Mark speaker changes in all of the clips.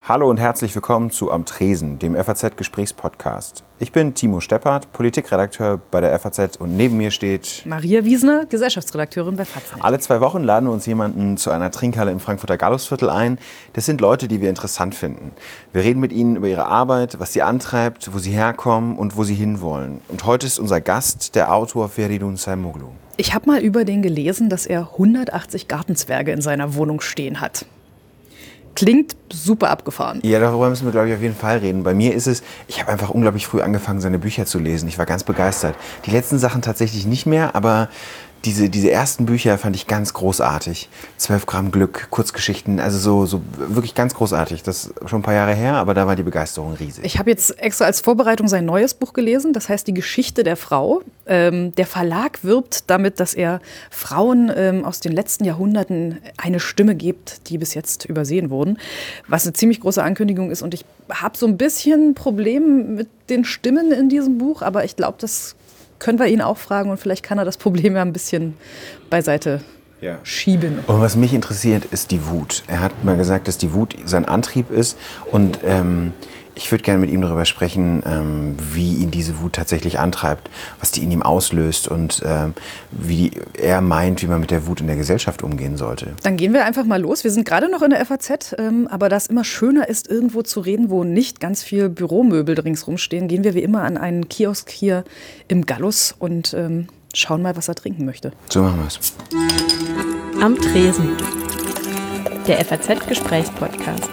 Speaker 1: Hallo und herzlich willkommen zu Am Tresen, dem FAZ-Gesprächspodcast. Ich bin Timo Steppert, Politikredakteur bei der FAZ und neben mir steht
Speaker 2: Maria Wiesner, Gesellschaftsredakteurin bei FAZ.
Speaker 1: Alle 2 Wochen laden wir uns jemanden zu einer Trinkhalle im Frankfurter Gallusviertel ein. Das sind Leute, die wir interessant finden. Wir reden mit ihnen über ihre Arbeit, was sie antreibt, wo sie herkommen und wo sie hinwollen. Und heute ist unser Gast der Autor Feridun Saimoglu.
Speaker 2: Ich habe mal über den gelesen, dass er 180 Gartenzwerge in seiner Wohnung stehen hat. Klingt super abgefahren.
Speaker 1: Ja, darüber müssen wir, glaube ich, auf jeden Fall reden. Bei mir ist es, ich habe einfach unglaublich früh angefangen, seine Bücher zu lesen. Ich war ganz begeistert. Die letzten Sachen tatsächlich nicht mehr, aber diese ersten Bücher fand ich ganz großartig. 12 Gramm Glück, Kurzgeschichten, also so wirklich ganz großartig. Das ist schon ein paar Jahre her, aber da war die Begeisterung riesig.
Speaker 2: Ich habe jetzt extra als Vorbereitung sein neues Buch gelesen, das heißt Die Geschichte der Frau. Der Verlag wirbt damit, dass er Frauen aus den letzten Jahrhunderten eine Stimme gibt, die bis jetzt übersehen wurden. Was eine ziemlich große Ankündigung ist und ich habe so ein bisschen ein Problem mit den Stimmen in diesem Buch, aber ich glaube, das können wir ihn auch fragen und vielleicht kann er das Problem ja ein bisschen beiseite schieben.
Speaker 1: Und was mich interessiert, ist die Wut. Er hat mal gesagt, dass die Wut sein Antrieb ist und ich würde gerne mit ihm darüber sprechen, wie ihn diese Wut tatsächlich antreibt, was die in ihm auslöst und wie er meint, wie man mit der Wut in der Gesellschaft umgehen sollte.
Speaker 2: Dann gehen wir einfach mal los. Wir sind gerade noch in der FAZ, aber da es immer schöner ist, irgendwo zu reden, wo nicht ganz viel Büromöbel ringsrum stehen, gehen wir wie immer an einen Kiosk hier im Gallus und schauen mal, was er trinken möchte.
Speaker 1: So machen wir es.
Speaker 3: Am Tresen, der FAZ-Gesprächspodcast.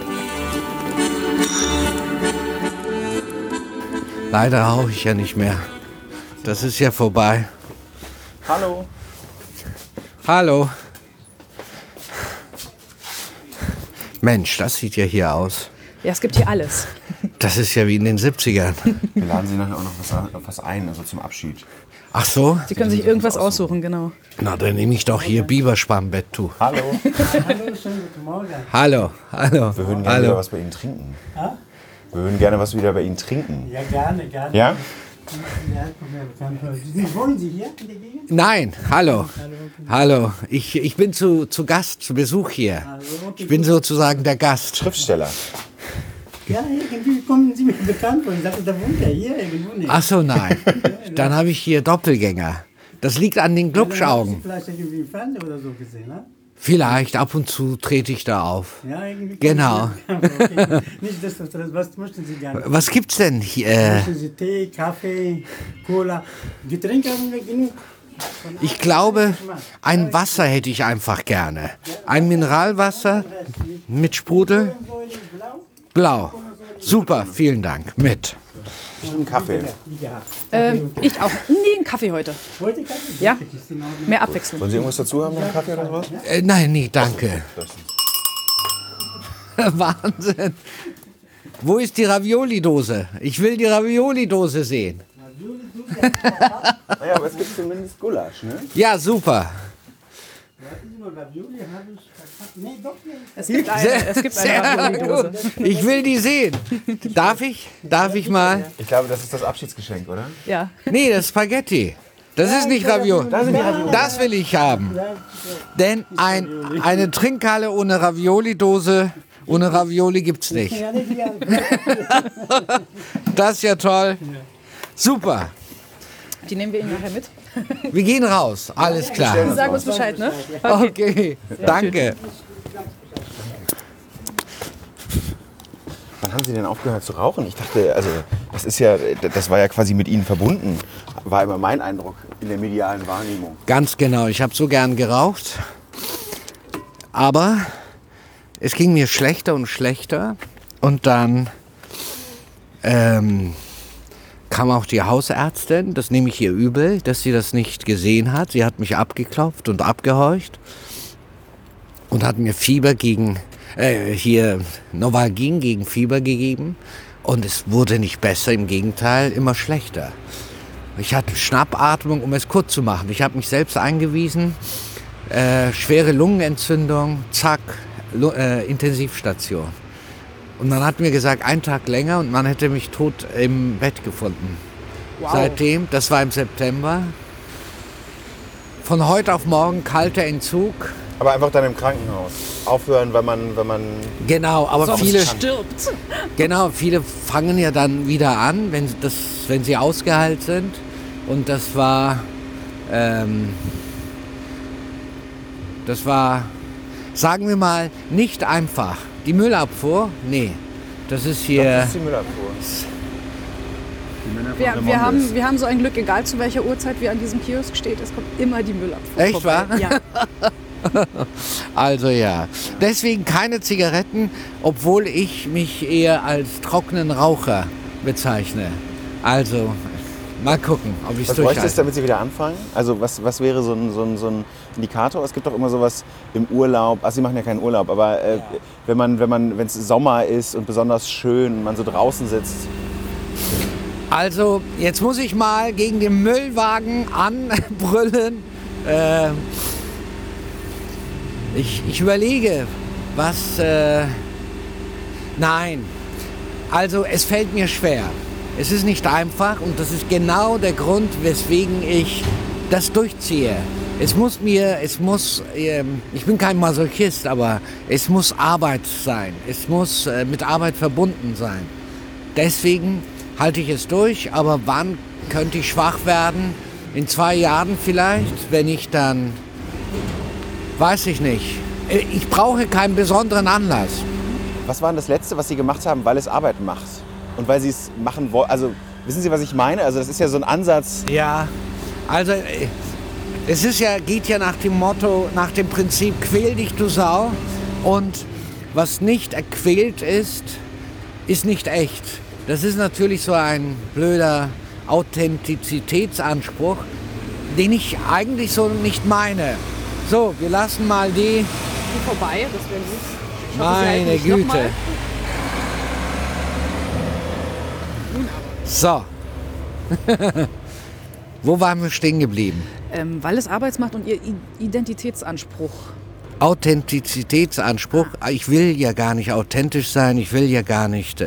Speaker 4: Leider rauche ich ja nicht mehr. Das ist ja vorbei.
Speaker 1: Hallo.
Speaker 4: Hallo. Mensch, das sieht ja hier aus.
Speaker 2: Ja, es gibt hier alles.
Speaker 4: Das ist ja wie in den 70ern.
Speaker 1: Wir laden Sie nachher auch noch was ein, also zum Abschied.
Speaker 4: Ach so?
Speaker 2: Sie können sich irgendwas aussuchen, genau.
Speaker 4: Na, dann nehme ich doch hier Biberschwammbett-Tuch.
Speaker 1: Hallo.
Speaker 5: Hallo, schönen guten Morgen.
Speaker 4: Hallo, hallo.
Speaker 1: Wir würden gerne wieder was bei Ihnen trinken. Wir würden gerne was wieder bei Ihnen trinken.
Speaker 5: Ja, gerne.
Speaker 1: Ja?
Speaker 5: Ja, wohnen Sie hier in der Gegend?
Speaker 4: Nein, hallo. Hallo. Ich bin zu Gast, zu Besuch hier. Ich bin sozusagen der Gast.
Speaker 1: Schriftsteller.
Speaker 5: Ja, irgendwie kommen Sie mir bekannt vor. Ich dachte, da wohnt er hier irgendwo nicht.
Speaker 4: Ach so, nein. Dann habe ich hier Doppelgänger. Das liegt an den Glubschaugen.
Speaker 5: Vielleicht irgendwie im Fernsehen oder so gesehen, ne?
Speaker 4: Vielleicht, ab und zu trete ich da auf.
Speaker 5: Ja, irgendwie.
Speaker 4: Genau.
Speaker 5: Okay. Nicht das, was möchten Sie gerne?
Speaker 4: Was gibt's denn hier?
Speaker 5: Möchten Sie Tee, Kaffee, Cola? Getränke haben wir genug.
Speaker 4: Ich glaube, ein Wasser hätte ich einfach gerne. Ein Mineralwasser mit Sprudel. Blau. Super, vielen Dank. Mit.
Speaker 1: Einen Kaffee.
Speaker 2: Ich auch. Nee, einen Kaffee heute.
Speaker 5: Heute Kaffee?
Speaker 2: Ja, mehr Abwechslung.
Speaker 1: Wollen Sie irgendwas dazu haben, noch einen Kaffee oder sowas?
Speaker 4: Nein, nee, danke. Wahnsinn. Wo ist die Ravioli-Dose? Ich will die Ravioli-Dose sehen.
Speaker 1: Naja, aber es gibt zumindest Gulasch, ne?
Speaker 4: Ja, super.
Speaker 2: Es gibt eine Ravioli-Dose.
Speaker 4: Ich will die sehen. Darf ich? Darf ich mal?
Speaker 1: Ich glaube, das ist das Abschiedsgeschenk, oder?
Speaker 2: Ja.
Speaker 4: Nee, das ist Spaghetti. Das ist nicht Ravioli. Das will ich haben. Denn eine Trinkhalle ohne Ravioli-Dose, ohne Ravioli gibt's nicht. Das ist ja toll. Super.
Speaker 2: Die nehmen wir Ihnen nachher mit.
Speaker 4: Wir gehen raus. Alles klar.
Speaker 2: Sie sagen uns Bescheid, ne?
Speaker 4: Okay. Danke.
Speaker 1: Wann haben Sie denn aufgehört zu rauchen? Ich dachte, also das war ja quasi mit Ihnen verbunden. War immer mein Eindruck in der medialen Wahrnehmung.
Speaker 4: Ganz genau. Ich habe so gern geraucht. Aber es ging mir schlechter und schlechter. Und dann kam auch die Hausärztin, das nehme ich ihr übel, dass sie das nicht gesehen hat. Sie hat mich abgeklopft und abgehorcht und hat mir Novalgin gegen Fieber gegeben. Und es wurde nicht besser, im Gegenteil, immer schlechter. Ich hatte Schnappatmung, um es kurz zu machen. Ich habe mich selbst eingewiesen, schwere Lungenentzündung, zack, Intensivstation. Und man hat mir gesagt, 1 Tag länger und man hätte mich tot im Bett gefunden. Wow. Seitdem, das war im September, von heute auf morgen kalter Entzug,
Speaker 1: Aber einfach dann im Krankenhaus. Aufhören, wenn man
Speaker 4: Genau, aber
Speaker 2: Sonst
Speaker 4: viele
Speaker 2: stirbt.
Speaker 4: Genau, viele fangen ja dann wieder an, wenn sie ausgeheilt sind. Und das war, sagen wir mal, nicht einfach. Die Müllabfuhr, nee, das ist hier.
Speaker 1: Das ist die Müllabfuhr.
Speaker 2: Wir haben so ein Glück, egal zu welcher Uhrzeit wir an diesem Kiosk steht, es kommt immer die Müllabfuhr
Speaker 4: Echt,
Speaker 2: vorbei.
Speaker 4: wahr?
Speaker 2: Ja.
Speaker 4: Also ja, deswegen keine Zigaretten, obwohl ich mich eher als trockenen Raucher bezeichne. Also, mal gucken, ob ich es
Speaker 1: Was bräuchte es,
Speaker 4: durchhalte.
Speaker 1: damit Sie wieder anfangen? Also was wäre so ein Indikator? Es gibt doch immer sowas im Urlaub. Ach, Sie machen ja keinen Urlaub, aber wenn es Sommer ist und besonders schön und man so draußen sitzt.
Speaker 4: Also, jetzt muss ich mal gegen den Müllwagen anbrüllen. Ich überlege, was... nein, also es fällt mir schwer. Es ist nicht einfach und das ist genau der Grund, weswegen ich das durchziehe. Ich bin kein Masochist, aber es muss Arbeit sein. Es muss mit Arbeit verbunden sein. Deswegen halte ich es durch, aber wann könnte ich schwach werden? In 2 Jahren vielleicht, wenn ich dann... Weiß ich nicht. Ich brauche keinen besonderen Anlass.
Speaker 1: Was war denn das Letzte, was Sie gemacht haben, weil es Arbeit macht? Und weil Sie es machen wollen? Also, wissen Sie, was ich meine? Also, das ist ja so ein Ansatz.
Speaker 4: Ja, also es ist ja, geht ja nach dem Motto, nach dem Prinzip, quäl dich, du Sau. Und was nicht erquält ist, ist nicht echt. Das ist natürlich so ein blöder Authentizitätsanspruch, den ich eigentlich so nicht meine. So, wir lassen mal die...
Speaker 2: vorbei, das wäre gut. Ich hoffe, Sie halten
Speaker 4: Meine
Speaker 2: mich noch
Speaker 4: Güte.
Speaker 2: mal.
Speaker 4: So. Wo waren wir stehen geblieben?
Speaker 2: Weil es Arbeit macht und Ihr Identitätsanspruch.
Speaker 4: Authentizitätsanspruch. Ich will ja gar nicht authentisch sein. Ich will ja gar nicht...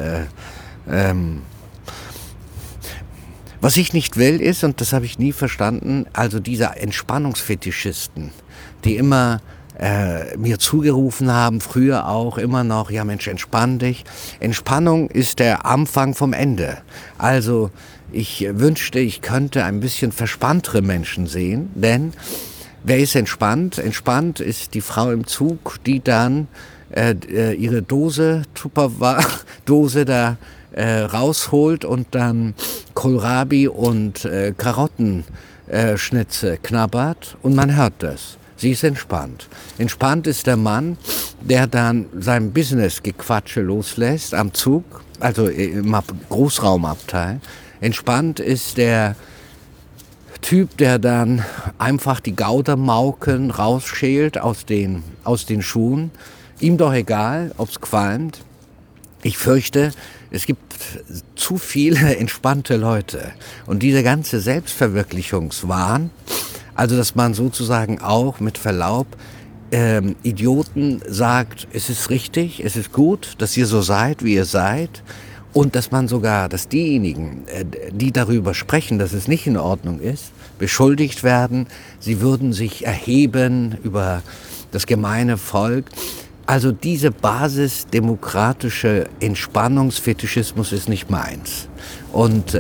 Speaker 4: was ich nicht will ist, und das habe ich nie verstanden, also diese Entspannungsfetischisten, die immer mir zugerufen haben, früher auch, immer noch, ja Mensch, entspann dich. Entspannung ist der Anfang vom Ende. Also ich wünschte, ich könnte ein bisschen verspanntere Menschen sehen, denn wer ist entspannt? Entspannt ist die Frau im Zug, die dann ihre Dose da rausholt und dann Kohlrabi und Karottenschnitze knabbert und man hört das. Sie ist entspannt. Entspannt ist der Mann, der dann sein Business-Gequatsche loslässt am Zug, also im Großraumabteil. Entspannt ist der Typ, der dann einfach die Gaudermauken rausschält aus den Schuhen. Ihm doch egal, ob's qualmt. Ich fürchte, es gibt zu viele entspannte Leute. Und dieser ganze Selbstverwirklichungswahn, also dass man sozusagen auch mit Verlaub Idioten sagt, es ist richtig, es ist gut, dass ihr so seid, wie ihr seid. Und dass man sogar, dass diejenigen, die darüber sprechen, dass es nicht in Ordnung ist, beschuldigt werden, sie würden sich erheben über das gemeine Volk. Also diese basisdemokratische Entspannungsfetischismus ist nicht meins. Und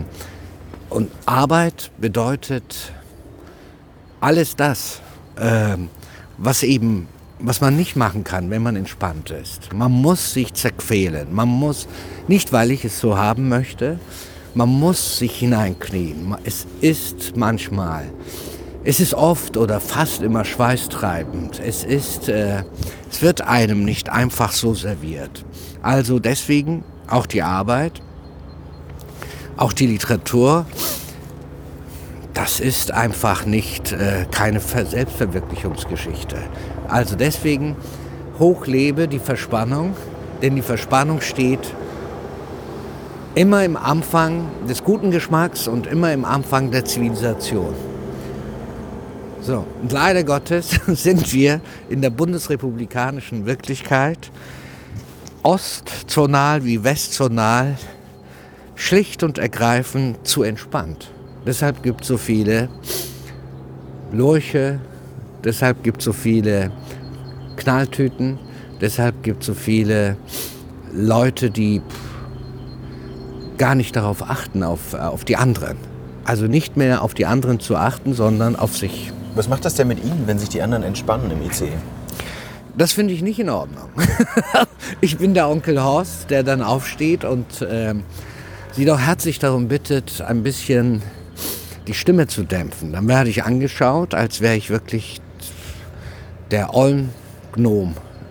Speaker 4: Arbeit bedeutet alles das, was man nicht machen kann, wenn man entspannt ist. Man muss sich zerquälen. Man muss, nicht weil ich es so haben möchte, man muss sich hineinknien. Es ist oft oder fast immer schweißtreibend. Es wird einem nicht einfach so serviert. Also deswegen auch die Arbeit, auch die Literatur, das ist einfach nicht keine Selbstverwirklichungsgeschichte. Also deswegen hochlebe die Verspannung, denn die Verspannung steht immer im Anfang des guten Geschmacks und immer im Anfang der Zivilisation. So, und leider Gottes sind wir in der bundesrepublikanischen Wirklichkeit, ostzonal wie westzonal, schlicht und ergreifend zu entspannt. Deshalb gibt es so viele Lurche, deshalb gibt es so viele Knalltüten, deshalb gibt es so viele Leute, die gar nicht darauf achten, auf die anderen. Also nicht mehr auf die anderen zu achten, sondern auf sich.
Speaker 1: Was macht das denn mit Ihnen, wenn sich die anderen entspannen im ICE?
Speaker 4: Das finde ich nicht in Ordnung. Ich bin der Onkel Horst, der dann aufsteht und Sie doch herzlich darum bittet, ein bisschen die Stimme zu dämpfen. Dann werde ich angeschaut, als wäre ich wirklich der Ollengnom.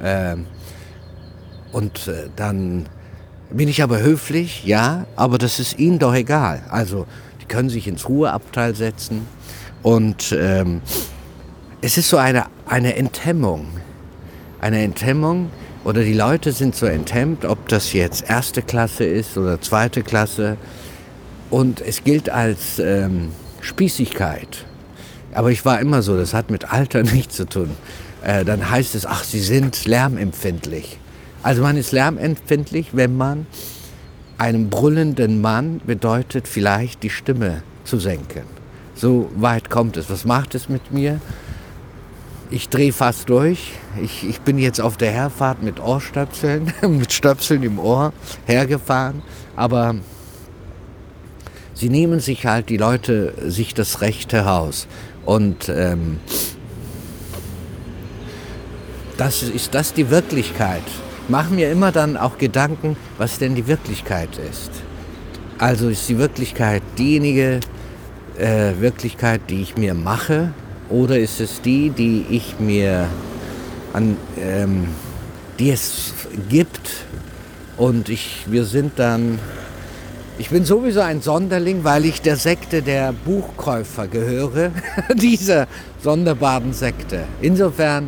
Speaker 4: Dann bin ich aber höflich, ja, aber das ist Ihnen doch egal. Also die können sich ins Ruheabteil setzen und es ist so eine Enthemmung. Eine Enthemmung oder die Leute sind so enthemmt, ob das jetzt erste Klasse ist oder zweite Klasse. Und es gilt als Spießigkeit. Aber ich war immer so, das hat mit Alter nichts zu tun. Dann heißt es, ach, Sie sind lärmempfindlich. Also man ist lärmempfindlich, wenn man einem brüllenden Mann bedeutet, vielleicht die Stimme zu senken. So weit kommt es. Was macht es mit mir? Ich drehe fast durch. Ich bin jetzt auf der Herfahrt mit Ohrstöpseln, mit Stöpseln im Ohr hergefahren. Aber sie nehmen sich halt, die Leute, sich das Recht heraus. Und ist das die Wirklichkeit? Ich mache mir immer dann auch Gedanken, was denn die Wirklichkeit ist. Also ist die Wirklichkeit diejenige Wirklichkeit, die ich mir mache, oder ist es die ich mir die es gibt und ich bin sowieso ein Sonderling, weil ich der Sekte der Buchkäufer gehöre, dieser sonderbaren Sekte. Insofern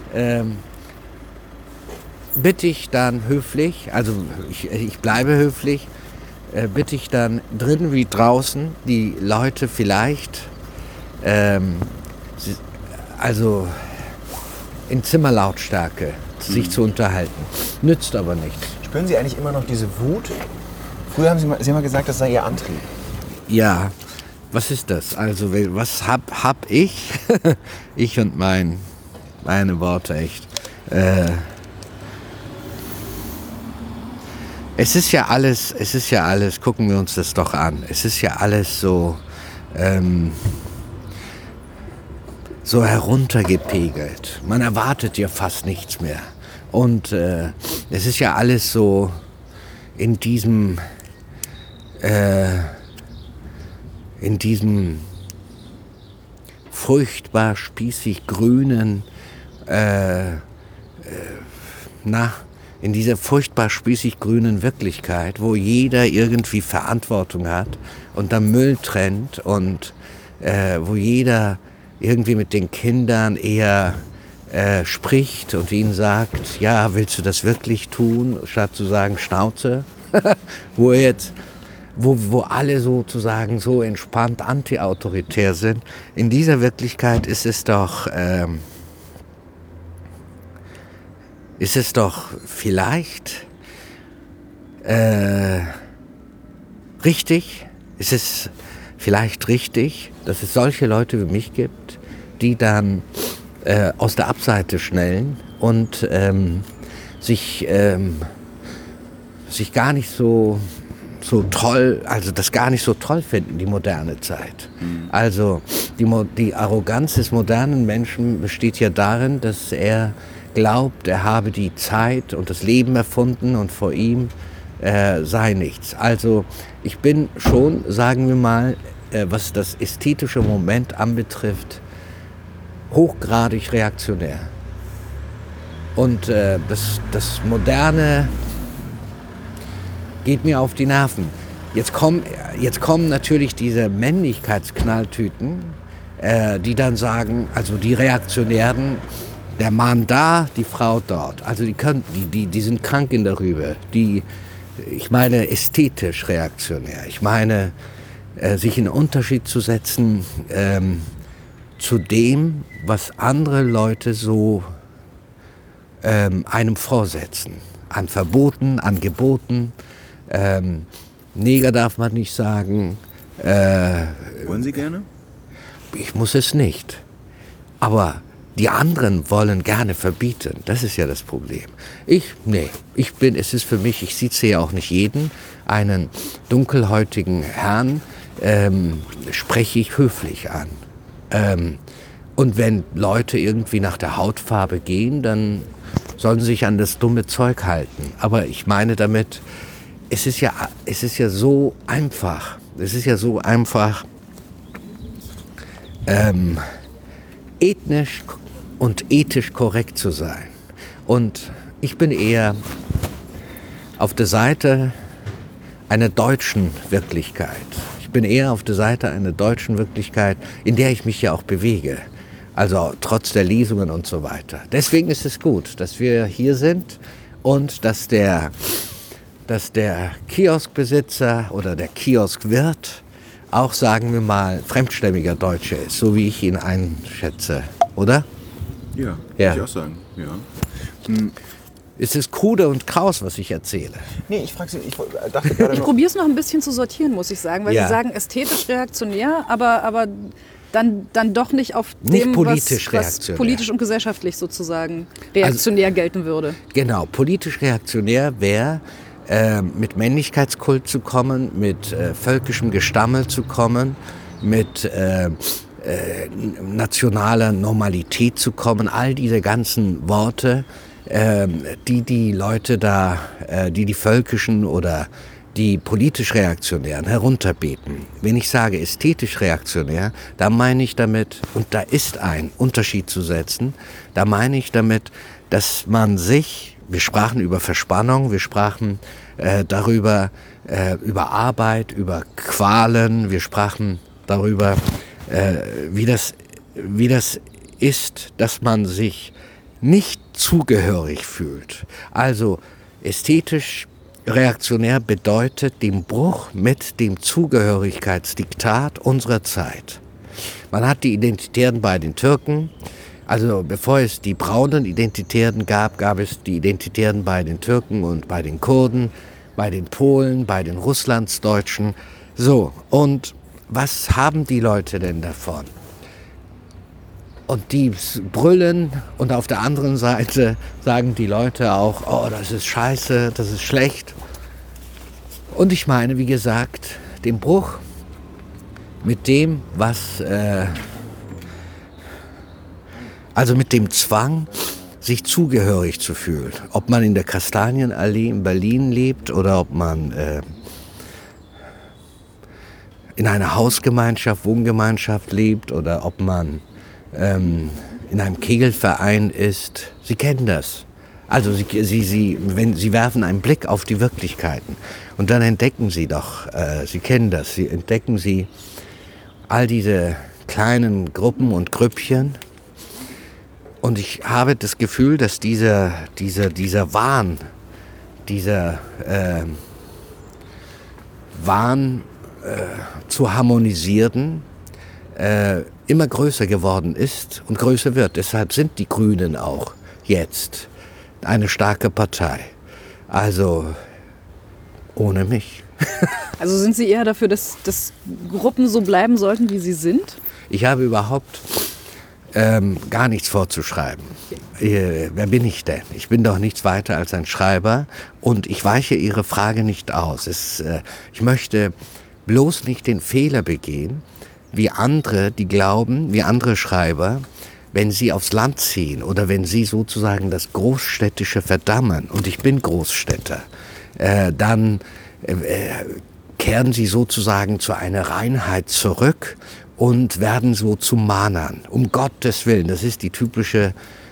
Speaker 4: bitte ich dann höflich, also ich bleibe höflich, bitte ich dann drinnen wie draußen die Leute vielleicht also in Zimmerlautstärke sich zu unterhalten. Nützt aber nichts.
Speaker 1: Spüren Sie eigentlich immer noch diese Wut? Früher haben Sie haben mal gesagt, das sei Ihr Antrieb.
Speaker 4: Ja, was ist das? Also was hab ich? Ich und meine Worte, echt. Es ist ja alles, gucken wir uns das doch an. Es ist ja alles so so heruntergepegelt. Man erwartet ja fast nichts mehr. Und es ist ja alles so in diesem furchtbar spießig grünen, in dieser furchtbar spießig grünen Wirklichkeit, wo jeder irgendwie Verantwortung hat und dann Müll trennt und wo jeder irgendwie mit den Kindern eher spricht und ihnen sagt, ja, willst du das wirklich tun, statt zu sagen, Schnauze, wo alle sozusagen so entspannt antiautoritär sind. In dieser Wirklichkeit ist es doch vielleicht richtig, ist es vielleicht richtig, dass es solche Leute wie mich gibt, die dann aus der Abseite schnellen und sich gar nicht so toll, also das gar nicht so toll finden, die moderne Zeit. Also die Arroganz des modernen Menschen besteht ja darin, dass er glaubt, er habe die Zeit und das Leben erfunden und vor ihm sei nichts. Also ich bin schon, sagen wir mal, was das ästhetische Moment anbetrifft, hochgradig reaktionär. Und das Moderne geht mir auf die Nerven. Jetzt kommen natürlich diese Männlichkeitsknalltüten, die dann sagen, also die Reaktionären, der Mann da, die Frau dort. Also die sind krank in der Rübe. Ich meine ästhetisch reaktionär. Ich meine, sich in Unterschied zu setzen zu dem, was andere Leute so einem vorsetzen. An Verboten, an Geboten. Neger darf man nicht sagen.
Speaker 1: Wollen Sie gerne?
Speaker 4: Ich muss es nicht. Aber Die anderen wollen gerne verbieten. Das ist ja das Problem. Es ist für mich, ich sitze ja auch nicht jeden, einen dunkelhäutigen Herrn spreche ich höflich an. Und wenn Leute irgendwie nach der Hautfarbe gehen, dann sollen sie sich an das dumme Zeug halten. Aber ich meine damit, es ist ja so einfach. Es ist ja so einfach, ethnisch und ethisch korrekt zu sein. Und ich bin eher auf der Seite einer deutschen Wirklichkeit. Ich bin eher auf der Seite einer deutschen Wirklichkeit, in der ich mich ja auch bewege. Also trotz der Lesungen und so weiter. Deswegen ist es gut, dass wir hier sind und dass der Kioskbesitzer oder der Kioskwirt auch, sagen wir mal, fremdstämmiger Deutsche ist, so wie ich ihn einschätze, oder?
Speaker 1: Ja,
Speaker 4: Ja.
Speaker 1: würde ich auch sagen. Ja.
Speaker 4: Es ist krude und kraus, was ich erzähle.
Speaker 1: Nee, ich frage Sie, ich dachte gerade
Speaker 2: Ich
Speaker 1: noch...
Speaker 2: probiere es noch ein bisschen zu sortieren, muss ich sagen, weil
Speaker 4: Ja.
Speaker 2: Sie sagen ästhetisch reaktionär, aber dann doch nicht auf
Speaker 4: Nicht
Speaker 2: dem,
Speaker 4: politisch
Speaker 2: was
Speaker 4: reaktionär.
Speaker 2: politisch und gesellschaftlich sozusagen reaktionär gelten würde.
Speaker 4: Genau, politisch reaktionär wäre, mit Männlichkeitskult zu kommen, mit völkischem Gestammel zu kommen, mit nationaler Normalität zu kommen, all diese ganzen Worte, die Leute da, die völkischen oder die politisch Reaktionären herunterbeten. Wenn ich sage ästhetisch reaktionär, da meine ich damit, und da ist ein Unterschied zu setzen, da meine ich damit, dass man sich, wir sprachen über Verspannung, wir sprachen darüber, über Arbeit, über Qualen, wir sprachen darüber, wie das ist, dass man sich nicht zugehörig fühlt. Also ästhetisch reaktionär bedeutet den Bruch mit dem Zugehörigkeitsdiktat unserer Zeit. Man hat die Identitären bei den Türken, also bevor es die braunen Identitären gab es die Identitären bei den Türken und bei den Kurden, bei den Polen, bei den Russlandsdeutschen. So, und was haben die Leute denn davon? Und die brüllen und auf der anderen Seite sagen die Leute auch, oh, das ist scheiße, das ist schlecht. Und ich meine, wie gesagt, den Bruch mit dem, also mit dem Zwang, sich zugehörig zu fühlen. Ob man in der Kastanienallee in Berlin lebt oder ob man in einer Hausgemeinschaft, Wohngemeinschaft lebt oder ob man in einem Kegelverein ist. Sie kennen das. Also sie werfen einen Blick auf die Wirklichkeiten und dann entdecken sie doch, sie kennen das, sie entdecken sie all diese kleinen Gruppen und Grüppchen. Und ich habe das Gefühl, dass dieser Wahn, Wahn zu harmonisieren, immer größer geworden ist und größer wird. Deshalb sind die Grünen auch jetzt eine starke Partei. Also ohne mich.
Speaker 2: Also sind Sie eher dafür, dass Gruppen so bleiben sollten, wie sie sind?
Speaker 4: Ich habe überhaupt gar nichts vorzuschreiben. Wer bin ich denn? Ich bin doch nichts weiter als ein Schreiber und ich weiche Ihre Frage nicht aus. Ich möchte bloß nicht den Fehler begehen, wie andere, die glauben, wie andere Schreiber, wenn sie aufs Land ziehen oder wenn sie sozusagen das Großstädtische verdammen, und ich bin Großstädter, dann kehren sie sozusagen zu einer Reinheit zurück und werden so zu Mahnern. Um Gottes Willen, das ist die typische,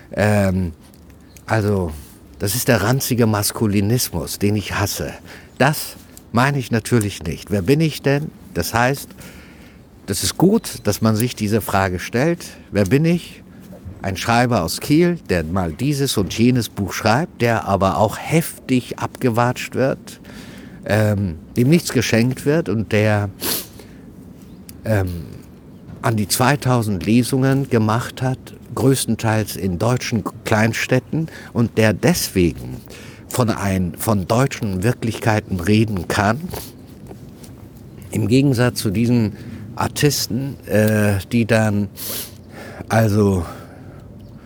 Speaker 4: das ist der ranzige Maskulinismus, den ich hasse. Das meine ich natürlich nicht. Wer bin ich denn? Das heißt, das ist gut, dass man sich diese Frage stellt. Wer bin ich? Ein Schreiber aus Kiel, der mal dieses und jenes Buch schreibt, der aber auch heftig abgewatscht wird, dem nichts geschenkt wird und der an die 2000 Lesungen gemacht hat, größtenteils in deutschen Kleinstädten, und der deswegen von deutschen Wirklichkeiten reden kann, im Gegensatz zu diesen Artisten, die dann also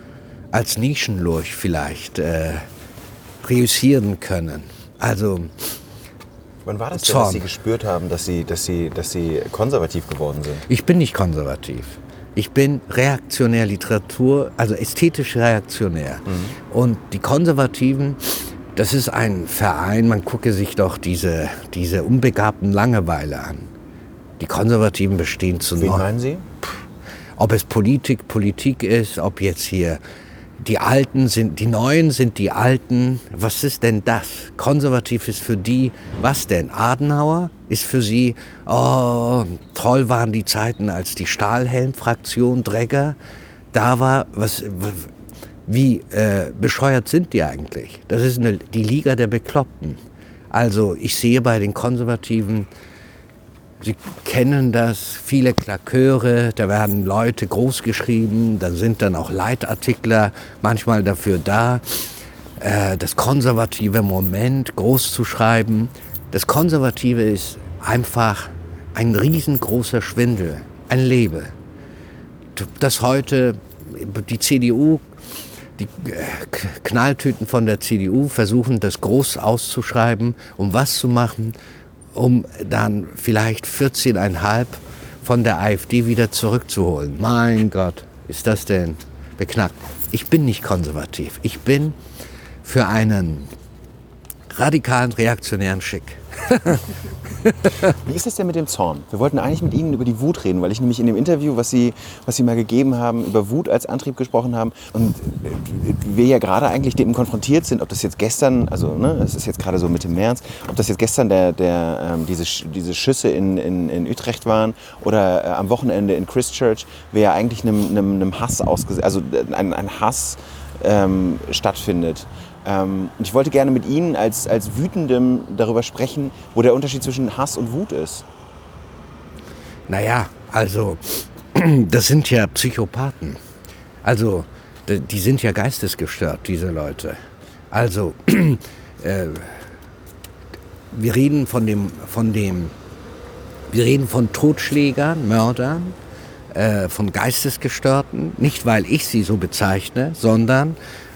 Speaker 4: als Nischenlurch vielleicht reüssieren können. Also
Speaker 1: wann war das denn, dass Sie gespürt haben, dass Sie konservativ geworden sind?
Speaker 4: Ich bin nicht konservativ. Ich bin reaktionär Literatur, also ästhetisch reaktionär. Und die Konservativen, das ist ein Verein, man gucke sich doch diese unbegabten Langeweile an. Die Konservativen bestehen zu
Speaker 1: Wen meinen Sie?
Speaker 4: Ob es Politik ist, ob jetzt hier die Alten sind, die Neuen sind die Alten. Was ist denn das? Konservativ ist für die, was denn? Adenauer ist für sie, oh, toll waren die Zeiten, als die Stahlhelm-Fraktion Dregger da war. Wie bescheuert sind die eigentlich? Das ist die Liga der Bekloppten. Also ich sehe bei den Konservativen, Sie kennen das, viele Klaköre, da werden Leute großgeschrieben, da sind dann auch Leitartikler manchmal dafür da, das konservative Moment groß zu schreiben. Das Konservative ist einfach ein riesengroßer Schwindel, ein Lebe. Das heute die CDU, die Knalltüten von der CDU versuchen, das groß auszuschreiben, um was zu machen, um dann vielleicht 14,5 von der AfD wieder zurückzuholen. Mein Gott, ist das denn beknackt. Ich bin nicht konservativ. Ich bin für einen radikalen, reaktionären Schick.
Speaker 1: Wie ist es denn mit dem Zorn? Wir wollten eigentlich mit Ihnen über die Wut reden, weil ich nämlich in dem Interview, was Sie mal gegeben haben, über Wut als Antrieb gesprochen haben. Und wir ja gerade eigentlich dem konfrontiert sind, ob das jetzt gestern, also es ist jetzt gerade so Mitte März, ob das jetzt gestern diese Schüsse in Utrecht waren oder am Wochenende in Christchurch, wir ja eigentlich einem Hass ein Hass stattfindet. Ich wollte gerne mit Ihnen als Wütendem darüber sprechen, wo der Unterschied zwischen Hass und Wut ist.
Speaker 4: Naja, also das sind ja Psychopathen. Also die sind ja geistesgestört, diese Leute. Also wir reden von Totschlägern, Mördern, von Geistesgestörten. Nicht, weil ich sie so bezeichne, sondern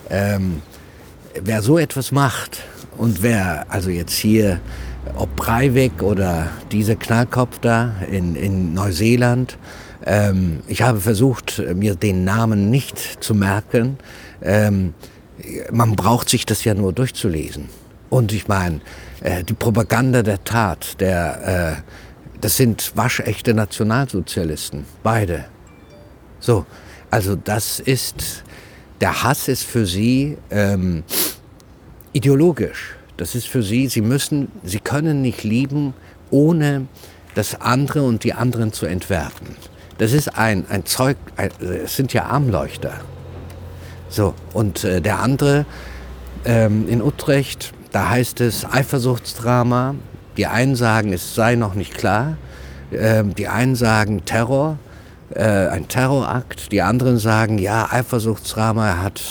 Speaker 4: wer so etwas macht und wer, also jetzt hier, ob Breivik oder dieser Knallkopf da in Neuseeland, ich habe versucht, mir den Namen nicht zu merken. Man braucht sich das ja nur durchzulesen. Und ich meine, die Propaganda der Tat, das sind waschechte Nationalsozialisten, beide. So, also der Hass ist für sie ideologisch. Das ist für sie, sie können nicht lieben, ohne das andere und die anderen zu entwerten. Das ist es sind ja Armleuchter. So, und der andere in Utrecht, da heißt es Eifersuchtsdrama. Die einen sagen, es sei noch nicht klar. Die einen sagen Terror. Ein Terrorakt. Die anderen sagen, ja, Eifersuchtsdrama, er hat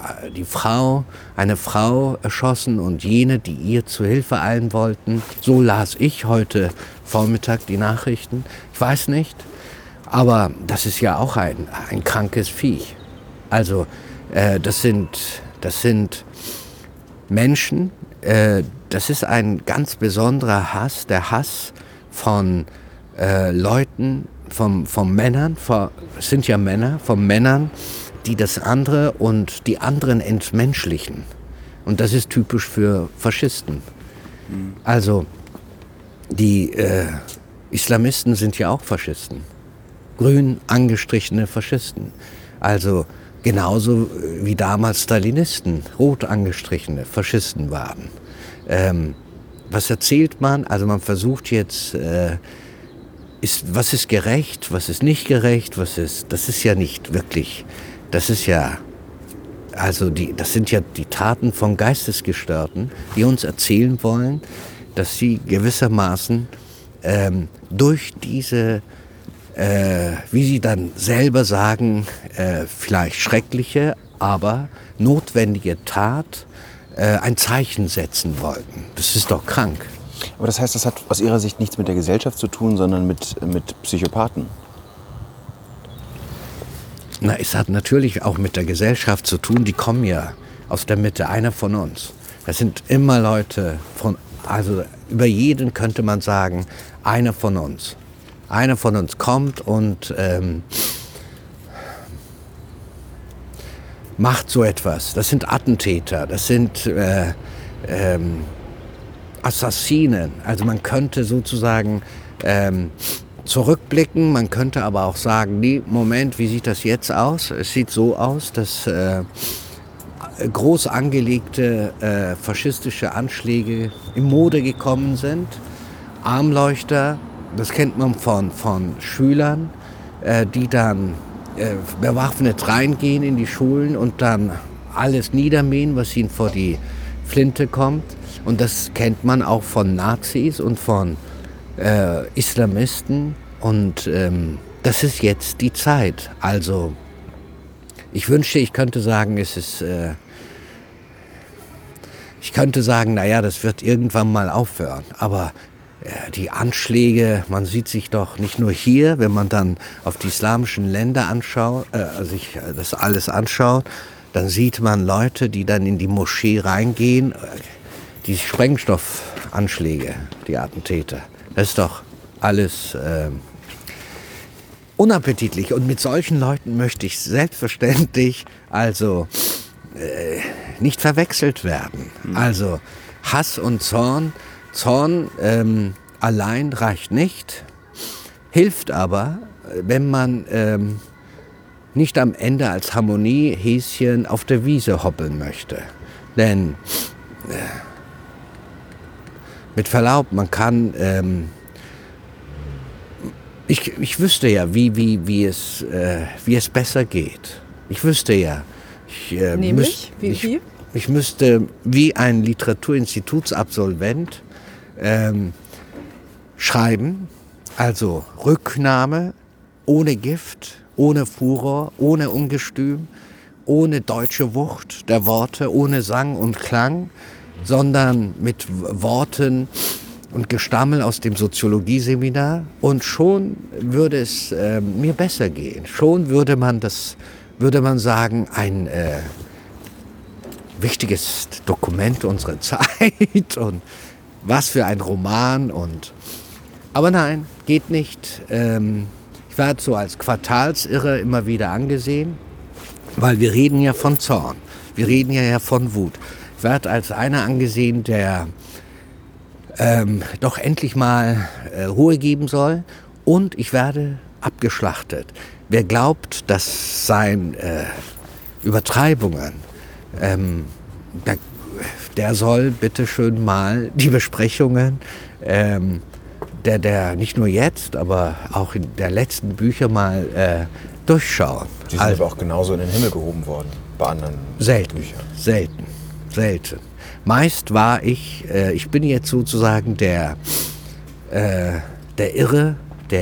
Speaker 4: eine Frau erschossen und jene, die ihr zu Hilfe eilen wollten. So las ich heute Vormittag die Nachrichten. Ich weiß nicht, aber das ist ja auch ein krankes Viech. Also das sind Menschen, das ist ein ganz besonderer Hass, der Hass von Leuten, von Männern, es sind ja Männer, von Männern, die das andere und die anderen entmenschlichen. Und das ist typisch für Faschisten. Also die Islamisten sind ja auch Faschisten. Grün angestrichene Faschisten. Also genauso wie damals Stalinisten rot angestrichene Faschisten waren. Was erzählt man? Also man versucht jetzt... was ist gerecht, was ist nicht gerecht, das ist ja nicht wirklich, das sind ja die Taten von Geistesgestörten, die uns erzählen wollen, dass sie gewissermaßen durch diese, wie sie dann selber sagen, vielleicht schreckliche, aber notwendige Tat ein Zeichen setzen wollten. Das ist doch krank.
Speaker 1: Aber das heißt, das hat aus Ihrer Sicht nichts mit der Gesellschaft zu tun, sondern mit Psychopathen?
Speaker 4: Na, es hat natürlich auch mit der Gesellschaft zu tun, die kommen ja aus der Mitte, einer von uns. Das sind immer Leute also über jeden könnte man sagen, einer von uns. Einer von uns kommt und macht so etwas. Das sind Attentäter, das sind Assassinen. Also man könnte sozusagen zurückblicken, man könnte aber auch sagen, nee, Moment, wie sieht das jetzt aus? Es sieht so aus, dass groß angelegte faschistische Anschläge in Mode gekommen sind. Armleuchter, das kennt man von Schülern, die dann bewaffnet reingehen in die Schulen und dann alles niedermähen, was ihnen vor die Flinte kommt. Und das kennt man auch von Nazis und von Islamisten. Und das ist jetzt die Zeit. Also ich wünschte, ich könnte sagen, ich könnte sagen, naja, das wird irgendwann mal aufhören. Aber die Anschläge, man sieht sich doch nicht nur hier, wenn man dann auf die islamischen Länder sich das alles anschaut, dann sieht man Leute, die dann in die Moschee reingehen, die Sprengstoffanschläge, die Attentäter. Das ist doch alles unappetitlich. Und mit solchen Leuten möchte ich selbstverständlich nicht verwechselt werden. Also Hass und Zorn. Zorn allein reicht nicht, hilft aber, wenn man nicht am Ende als Harmoniehäschen auf der Wiese hoppeln möchte. Denn mit Verlaub, man kann, ich wüsste ja, wie es besser geht. Ich wüsste ja.
Speaker 2: Nämlich? Wie?
Speaker 4: Ich müsste wie ein Literaturinstitutsabsolvent schreiben, also Rücknahme, ohne Gift, ohne Furor, ohne Ungestüm, ohne deutsche Wucht der Worte, ohne Sang und Klang, sondern mit Worten und Gestammel aus dem Soziologieseminar, und schon würde es mir besser gehen. Schon würde man sagen, ein wichtiges Dokument unserer Zeit und was für ein Roman. Aber nein, geht nicht. Ich werde so als Quartalsirre immer wieder angesehen, weil wir reden ja von Zorn, wir reden ja von Wut. Ich werde als einer angesehen, der doch endlich mal Ruhe geben soll, und ich werde abgeschlachtet. Wer glaubt, dass seine Übertreibungen, der soll bitte schön mal die Besprechungen der nicht nur jetzt, aber auch in der letzten Bücher mal durchschauen.
Speaker 1: Die sind aber auch genauso in den Himmel gehoben worden bei anderen Büchern.
Speaker 4: Selten. Meist war ich bin jetzt sozusagen der Irre,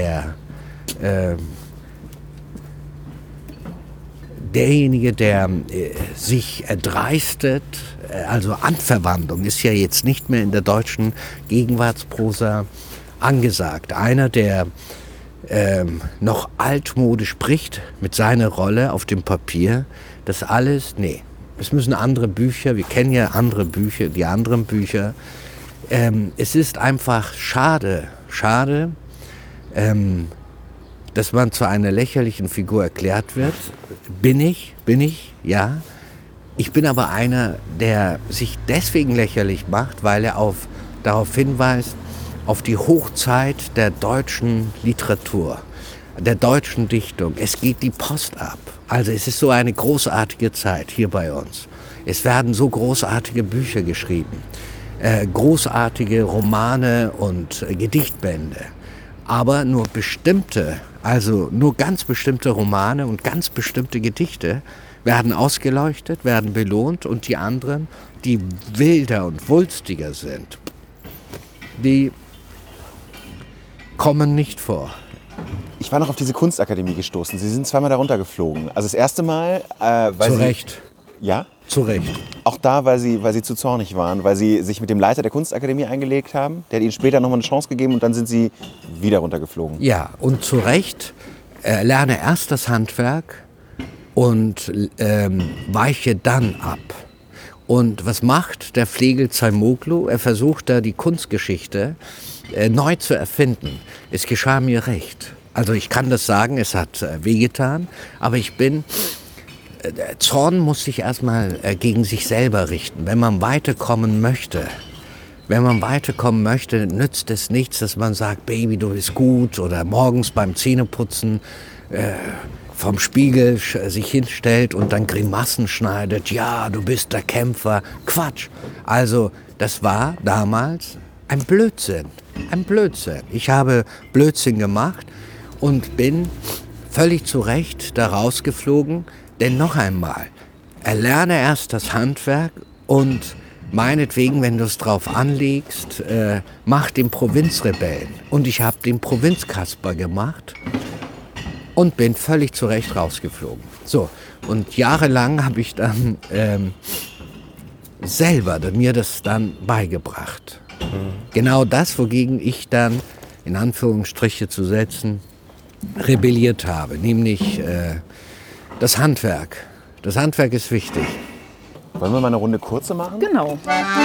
Speaker 4: derjenige, der sich erdreistet, also Anverwandlung ist ja jetzt nicht mehr in der deutschen Gegenwartsprosa angesagt. Einer, der noch altmodisch spricht mit seiner Rolle auf dem Papier, das alles, nee, es müssen andere Bücher, wir kennen ja andere Bücher, die anderen Bücher. Es ist einfach schade, dass man zu einer lächerlichen Figur erklärt wird. Bin ich, ja. Ich bin aber einer, der sich deswegen lächerlich macht, weil er darauf hinweist, auf die Hochzeit der deutschen Literatur, der deutschen Dichtung. Es geht die Post ab. Also es ist so eine großartige Zeit hier bei uns. Es werden so großartige Bücher geschrieben, großartige Romane und Gedichtbände. Aber nur ganz bestimmte Romane und ganz bestimmte Gedichte werden ausgeleuchtet, werden belohnt, und die anderen, die wilder und wulstiger sind, die kommen nicht vor.
Speaker 1: Ich war noch auf diese Kunstakademie gestoßen. Sie sind zweimal darunter geflogen. Also das erste Mal, weil
Speaker 4: Zu Recht.
Speaker 1: Ja?
Speaker 4: Zu Recht.
Speaker 1: Auch da, weil sie zu zornig waren, weil sie sich mit dem Leiter der Kunstakademie eingelegt haben. Der hat ihnen später nochmal eine Chance gegeben, und dann sind sie wieder runtergeflogen.
Speaker 4: Ja, und zu Recht. Lerne erst das Handwerk und weiche dann ab. Und was macht der Flegel Zaimoglu? Er versucht da die Kunstgeschichte neu zu erfinden. Es geschah mir recht. Also ich kann das sagen, es hat wehgetan, aber Zorn muss sich erstmal gegen sich selber richten. Wenn man weiterkommen möchte, nützt es nichts, dass man sagt, Baby, du bist gut, oder morgens beim Zähneputzen vom Spiegel sich hinstellt und dann Grimassen schneidet. Ja, du bist der Kämpfer. Quatsch. Also das war damals ein Blödsinn. Ein Blödsinn. Ich habe Blödsinn gemacht und bin völlig zu Recht da rausgeflogen. Denn noch einmal, erlerne erst das Handwerk und meinetwegen, wenn du es drauf anlegst, mach den Provinzrebellen. Und ich habe den Provinzkasper gemacht und bin völlig zu Recht rausgeflogen. So, und jahrelang habe ich dann selber mir das dann beigebracht. Genau das, wogegen ich dann, in Anführungsstriche zu setzen, rebelliert habe, nämlich das Handwerk. Das Handwerk ist wichtig.
Speaker 1: Wollen wir mal eine Runde kurze machen?
Speaker 2: Genau.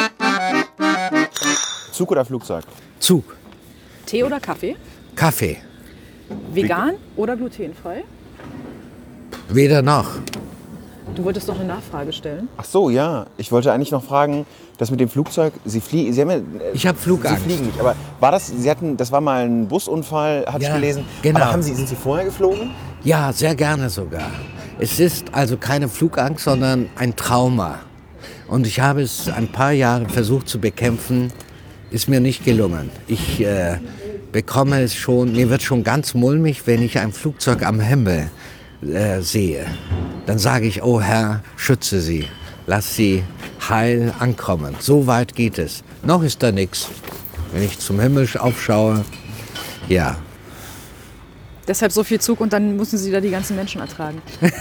Speaker 1: Zug oder Flugzeug?
Speaker 4: Zug,
Speaker 2: Tee oder Kaffee?
Speaker 4: Kaffee,
Speaker 2: Vegan oder glutenfrei?
Speaker 4: weder noch.
Speaker 2: Du wolltest doch eine Nachfrage stellen.
Speaker 1: Ach so, ja. Ich wollte eigentlich noch fragen, das mit dem Flugzeug, Sie haben ja,
Speaker 4: Ich habe Flugangst.
Speaker 1: Sie fliegen nicht, aber das war mal ein Busunfall, hatte ich
Speaker 4: Ja,
Speaker 1: gelesen.
Speaker 4: genau.
Speaker 1: Aber sind Sie vorher geflogen?
Speaker 4: Ja, sehr gerne sogar. Es ist also keine Flugangst, sondern ein Trauma. Und ich habe es ein paar Jahre versucht zu bekämpfen, ist mir nicht gelungen. Ich bekomme es schon, mir wird schon ganz mulmig, wenn ich ein Flugzeug am Himmel sehe. Dann sage ich, oh Herr, schütze sie, lass sie heil ankommen. So weit geht es. Noch ist da nichts. Wenn ich zum Himmel aufschaue, ja.
Speaker 2: Deshalb so viel Zug und dann müssen Sie da die ganzen Menschen ertragen.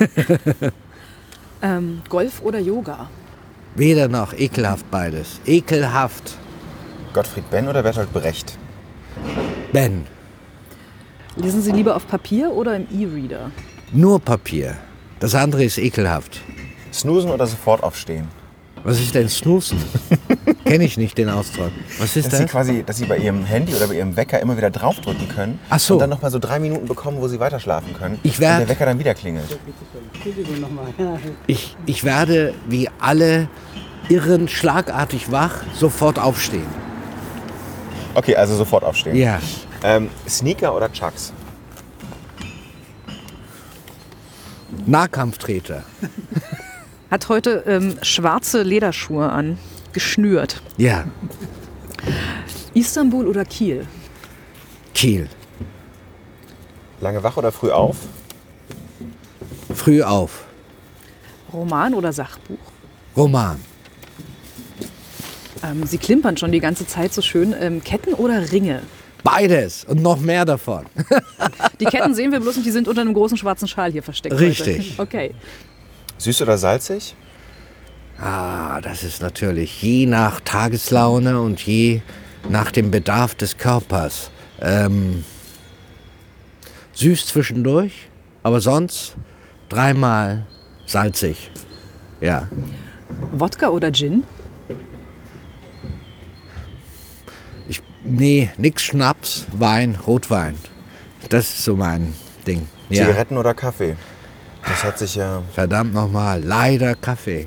Speaker 2: Golf oder Yoga?
Speaker 4: Weder noch, ekelhaft beides. Ekelhaft.
Speaker 1: Gottfried Benn oder Bertolt Brecht?
Speaker 4: Ben,
Speaker 2: Lesen Sie lieber auf Papier oder im E-Reader?
Speaker 4: nur Papier. Das andere ist ekelhaft.
Speaker 1: Snoosen oder sofort aufstehen?
Speaker 4: Was ist denn Snoosen? Kenne ich nicht den Ausdruck. Was ist das?
Speaker 1: Dass Sie bei Ihrem Handy oder bei Ihrem Wecker immer wieder draufdrücken können.
Speaker 4: Ach so.
Speaker 1: Und dann noch mal so 3 Minuten bekommen, wo Sie weiter schlafen können.
Speaker 4: Ich
Speaker 1: und der Wecker dann wieder klingelt.
Speaker 5: Entschuldigung nochmal.
Speaker 4: Ich werde wie alle Irren schlagartig wach, sofort aufstehen.
Speaker 1: Okay, also sofort aufstehen.
Speaker 4: Ja.
Speaker 1: Sneaker oder Chucks?
Speaker 4: Nahkampftreter.
Speaker 2: Hat heute schwarze Lederschuhe an, geschnürt.
Speaker 4: Ja.
Speaker 2: Istanbul oder Kiel?
Speaker 4: Kiel.
Speaker 1: Lange wach oder früh auf?
Speaker 4: Früh auf.
Speaker 2: Roman oder Sachbuch?
Speaker 4: Roman.
Speaker 2: Sie klimpern schon die ganze Zeit so schön. Ketten oder Ringe?
Speaker 4: Beides und noch mehr davon.
Speaker 2: Die Ketten sehen wir bloß nicht, die sind unter einem großen schwarzen Schal hier versteckt.
Speaker 4: Richtig.
Speaker 2: Heute. Okay.
Speaker 1: Süß oder salzig?
Speaker 4: Ah, das ist natürlich je nach Tageslaune und je nach dem Bedarf des Körpers. Süß zwischendurch, aber sonst 3-mal salzig. Ja.
Speaker 2: Wodka oder Gin?
Speaker 4: Nee, nix Schnaps, Wein, Rotwein. Das ist so mein Ding. Ja.
Speaker 1: Zigaretten oder Kaffee? Das hat sich ja...
Speaker 4: Verdammt nochmal, leider Kaffee.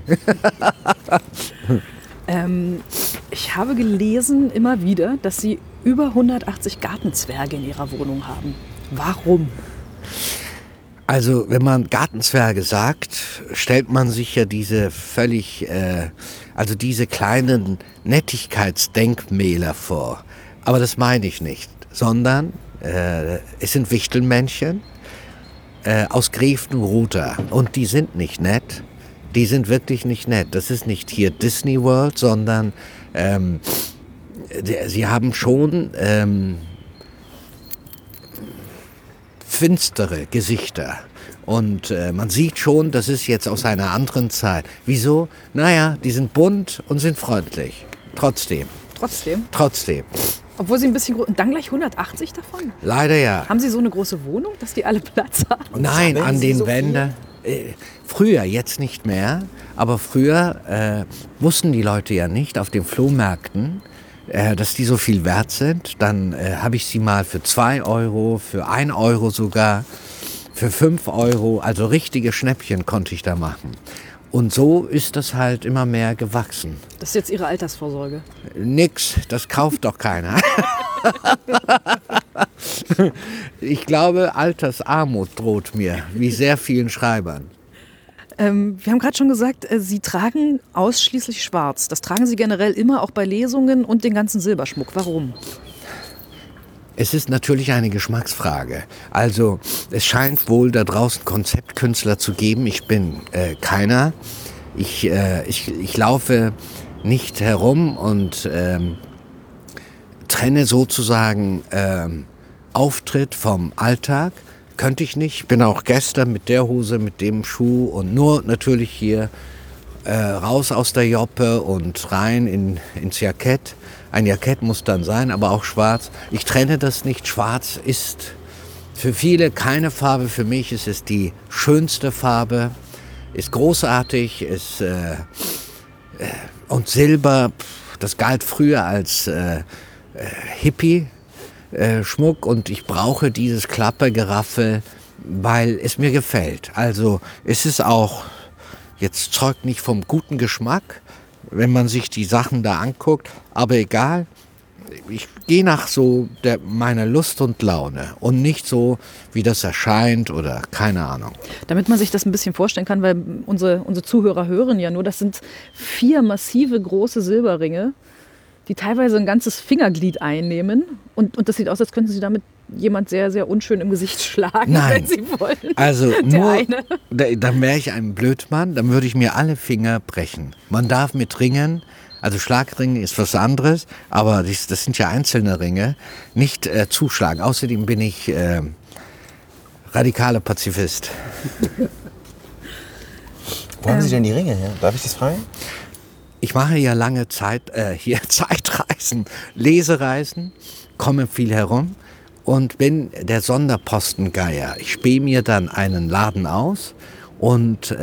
Speaker 2: Ich habe gelesen immer wieder, dass Sie über 180 Gartenzwerge in Ihrer Wohnung haben. Warum?
Speaker 4: Also, wenn man Gartenzwerge sagt, stellt man sich ja diese völlig, diese kleinen Nettigkeitsdenkmäler vor. Aber das meine ich nicht, sondern es sind Wichtelmännchen aus Grevenruther und die sind nicht nett. Die sind wirklich nicht nett. Das ist nicht hier Disney World, sondern sie haben schon finstere Gesichter. Und man sieht schon, das ist jetzt aus einer anderen Zeit. Wieso? Naja, die sind bunt und sind freundlich. Trotzdem.
Speaker 2: Trotzdem? Obwohl Sie ein bisschen groß... Und dann gleich 180 davon?
Speaker 4: Leider ja.
Speaker 2: Haben Sie so eine große Wohnung, dass die alle Platz haben?
Speaker 4: Nein,
Speaker 1: Wenn
Speaker 4: an
Speaker 1: Sie
Speaker 4: den
Speaker 1: so
Speaker 4: Wänden. Früher, jetzt nicht mehr, aber früher wussten die Leute ja nicht auf den Flohmärkten, dass die so viel wert sind. Dann habe ich sie mal für 2 Euro, für 1 Euro sogar, für 5 Euro, also richtige Schnäppchen konnte ich da machen. Und so ist das halt immer mehr gewachsen.
Speaker 2: Das ist jetzt Ihre Altersvorsorge.
Speaker 4: Nix, das kauft doch keiner. Ich glaube, Altersarmut droht mir, wie sehr vielen Schreibern.
Speaker 2: Wir haben gerade schon gesagt, Sie tragen ausschließlich schwarz. Das tragen Sie generell immer, auch bei Lesungen und den ganzen Silberschmuck. Warum?
Speaker 4: Es ist natürlich eine Geschmacksfrage. Also es scheint wohl da draußen Konzeptkünstler zu geben. Ich bin keiner. Ich laufe nicht herum und trenne sozusagen Auftritt vom Alltag. Könnte ich nicht. Ich bin auch gestern mit der Hose, mit dem Schuh und nur natürlich hier raus aus der Joppe und rein ins Jackett. Ein Jackett muss dann sein, aber auch schwarz. Ich trenne das nicht. Schwarz ist für viele keine Farbe. Für mich ist es die schönste Farbe. Ist großartig. Und Silber, das galt früher als Hippie-Schmuck. Und ich brauche dieses Klappergeraffel, weil es mir gefällt. Also es ist auch, jetzt zeugt nicht vom guten Geschmack, wenn man sich die Sachen da anguckt, aber egal, ich gehe nach so meiner Lust und Laune und nicht so, wie das erscheint oder keine Ahnung.
Speaker 2: Damit man sich das ein bisschen vorstellen kann, weil unsere Zuhörer hören ja nur, das sind 4 massive große Silberringe, die teilweise ein ganzes Fingerglied einnehmen und das sieht aus, als könnten Sie damit jemand sehr, sehr unschön im Gesicht schlagen,
Speaker 4: Nein.
Speaker 2: wenn Sie wollen.
Speaker 4: Also nur,
Speaker 2: eine.
Speaker 4: Dann wäre ich ein Blödmann, dann würde ich mir alle Finger brechen. Man darf mit Ringen, also Schlagringe ist was anderes, aber das sind ja einzelne Ringe, nicht zuschlagen. Außerdem bin ich radikaler Pazifist.
Speaker 1: Wo haben Sie denn die Ringe her? Darf ich das fragen?
Speaker 4: Ich mache ja lange Zeit hier Zeitreisen, Lesereisen, komme viel herum. Und bin der Sonderpostengeier. Ich spähe mir dann einen Laden aus und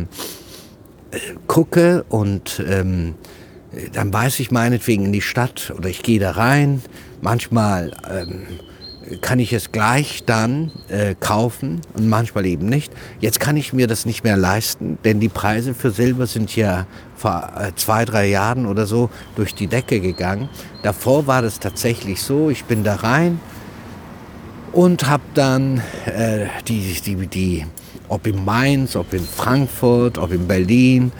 Speaker 4: gucke und dann weiß ich meinetwegen in die Stadt oder ich gehe da rein. Manchmal kann ich es gleich dann kaufen und manchmal eben nicht. Jetzt kann ich mir das nicht mehr leisten, denn die Preise für Silber sind ja vor 2-3 Jahren oder so durch die Decke gegangen. Davor war das tatsächlich so, ich bin da rein und habe dann ob in Mainz, ob in Frankfurt, ob in Berlin,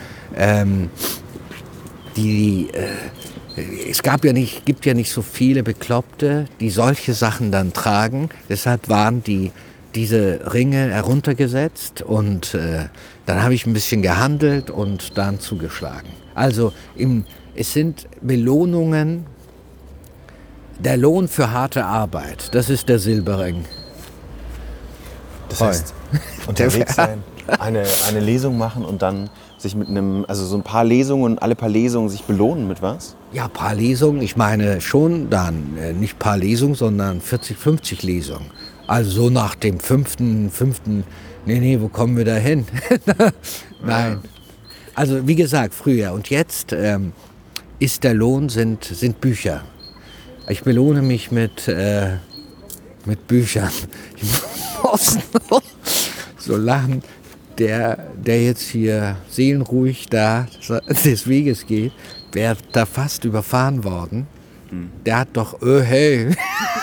Speaker 4: es gibt ja nicht so viele Bekloppte, die solche Sachen dann tragen. Deshalb waren diese Ringe heruntergesetzt und dann habe ich ein bisschen gehandelt und dann zugeschlagen. Also es sind Belohnungen. Der Lohn für harte Arbeit, das ist der Silberring.
Speaker 1: Das heißt, unterwegs sein, eine Lesung machen und dann sich mit also so ein paar Lesungen und alle paar Lesungen sich belohnen mit was?
Speaker 4: Ja, paar Lesungen, ich meine schon dann, nicht paar Lesungen, sondern 40, 50 Lesungen. Also so nach dem fünften, nee, wo kommen wir da hin? Nein. Also wie gesagt, früher und jetzt ist der Lohn, sind Bücher. Ich belohne mich mit Büchern. Ich muss so lachen. Der jetzt hier seelenruhig da des Weges geht, wäre da fast überfahren worden. Der hat doch, hey.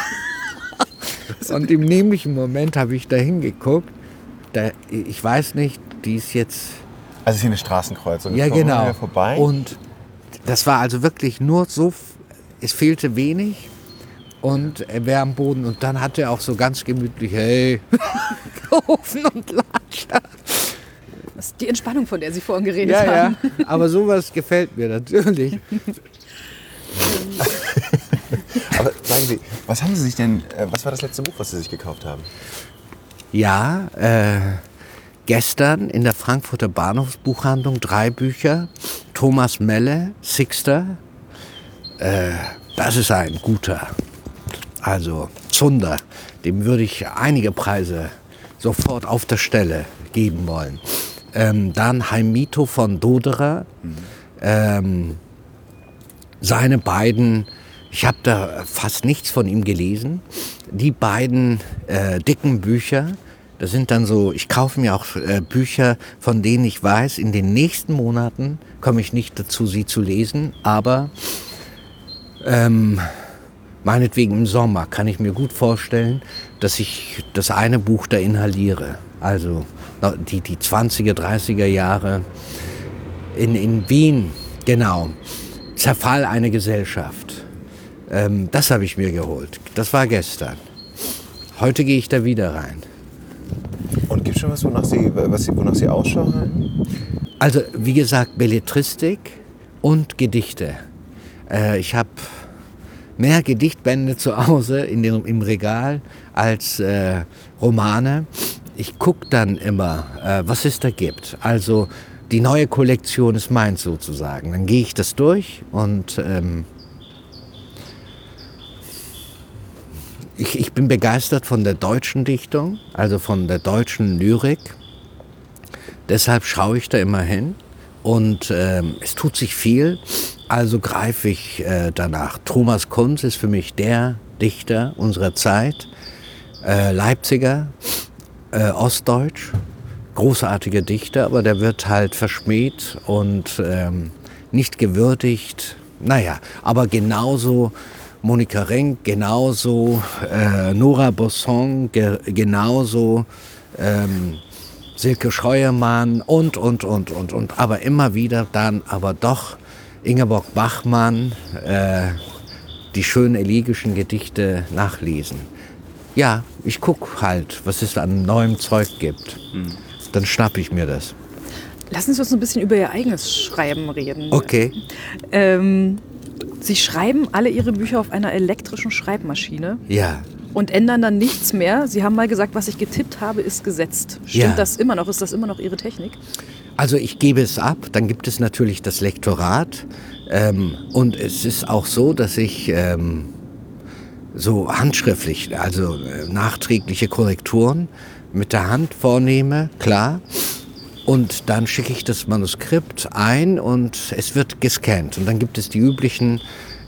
Speaker 4: Und im nämlichen Moment habe ich da hingeguckt. Ich weiß nicht, die ist jetzt...
Speaker 1: Also ist hier eine Straßenkreuzung.
Speaker 4: Ja, genau.
Speaker 1: Vorbei.
Speaker 4: Und das war also wirklich nur so, es fehlte wenig und er wäre am Boden. Und dann hat er auch so ganz gemütlich, hey, gerufen und Latscher.
Speaker 2: Das ist die Entspannung, von der Sie vorhin geredet haben.
Speaker 4: Ja, aber sowas gefällt mir natürlich.
Speaker 1: Aber sagen Sie, was haben Sie sich denn, was war das letzte Buch, was Sie sich gekauft haben?
Speaker 4: Ja, gestern in der Frankfurter Bahnhofsbuchhandlung 3 Bücher. Thomas Melle, Sixter. Das ist ein guter. Also Zunder, dem würde ich einige Preise sofort auf der Stelle geben wollen. Dann Heimito von Doderer. Seine beiden, ich habe da fast nichts von ihm gelesen, die beiden dicken Bücher, das sind dann so, ich kaufe mir auch Bücher, von denen ich weiß, in den nächsten Monaten komme ich nicht dazu, sie zu lesen, aber meinetwegen im Sommer kann ich mir gut vorstellen, dass ich das eine Buch da inhaliere. Also die 20er, 30er Jahre in Wien, genau. Zerfall einer Gesellschaft. Das habe ich mir geholt. Das war gestern. Heute gehe ich da wieder rein.
Speaker 1: Und gibt es schon was, wonach Sie Ausschau halten?
Speaker 4: Also, wie gesagt, Belletristik und Gedichte. Ich habe mehr Gedichtbände zu Hause im Regal als Romane. Ich gucke dann immer, was es da gibt. Also die neue Kollektion ist meins sozusagen. Dann gehe ich das durch und ich bin begeistert von der deutschen Dichtung, also von der deutschen Lyrik. Deshalb schaue ich da immer hin und es tut sich viel. Also greife ich danach. Thomas Kunz ist für mich der Dichter unserer Zeit. Leipziger, Ostdeutsch, großartiger Dichter, aber der wird halt verschmäht und nicht gewürdigt. Naja, aber genauso Monika Renk, genauso Nora Bosson, genauso Silke Scheuermann und. Aber immer wieder dann aber doch Ingeborg Bachmann, die schönen elegischen Gedichte nachlesen. Ja, ich gucke halt, was es an neuem Zeug gibt. Dann schnappe ich mir das.
Speaker 2: Lassen Sie uns ein bisschen über Ihr eigenes Schreiben reden.
Speaker 4: Okay.
Speaker 2: Sie schreiben alle Ihre Bücher auf einer elektrischen Schreibmaschine.
Speaker 4: Ja.
Speaker 2: Und ändern dann nichts mehr. Sie haben mal gesagt, was ich getippt habe, ist gesetzt. Stimmt das immer noch? Ist das immer noch Ihre Technik?
Speaker 4: Also ich gebe es ab, dann gibt es natürlich das Lektorat. Und es ist auch so, dass ich so handschriftlich, also nachträgliche Korrekturen mit der Hand vornehme, klar. Und dann schicke ich das Manuskript ein und es wird gescannt. Und dann gibt es die üblichen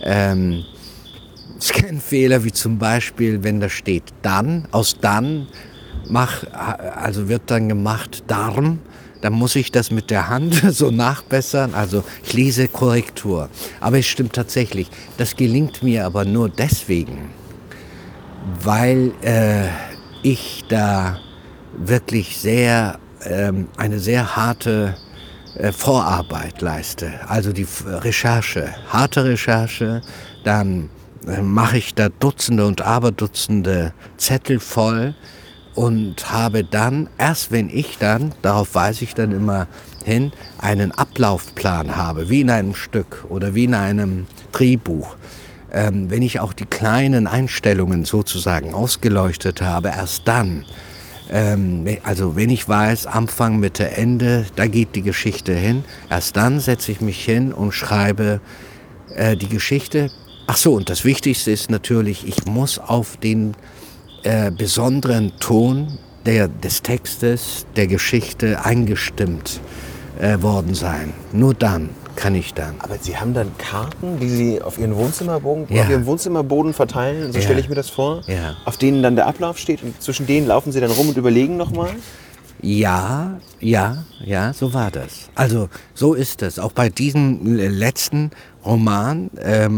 Speaker 4: Scanfehler, wie zum Beispiel, wenn da steht dann, aus dann, also wird dann gemacht Darm. Dann muss ich das mit der Hand so nachbessern. Also ich lese Korrektur. Aber es stimmt tatsächlich. Das gelingt mir aber nur deswegen, weil ich da wirklich eine sehr harte Vorarbeit leiste. Also die Recherche, harte Recherche. Dann mache ich da Dutzende und Aberdutzende Zettel voll. Und habe dann, erst wenn ich dann, darauf weise ich dann immer hin, einen Ablaufplan habe, wie in einem Stück oder wie in einem Drehbuch. Wenn ich auch die kleinen Einstellungen sozusagen ausgeleuchtet habe, erst dann, also wenn ich weiß, Anfang, Mitte, Ende, da geht die Geschichte hin, erst dann setze ich mich hin und schreibe die Geschichte. Ach so, und das Wichtigste ist natürlich, ich muss auf den besonderen Ton des Textes, der Geschichte eingestimmt worden sein. Nur dann kann ich dann.
Speaker 1: Aber Sie haben dann Karten, die Sie auf Ihren Wohnzimmerboden,
Speaker 4: Ja.
Speaker 1: auf Ihren Wohnzimmerboden verteilen, so
Speaker 4: Ja.
Speaker 1: stelle ich mir das vor,
Speaker 4: Ja.
Speaker 1: auf denen dann der Ablauf steht und zwischen denen laufen Sie dann rum und überlegen nochmal?
Speaker 4: Ja, so war das. Also so ist es. Auch bei diesem letzten Roman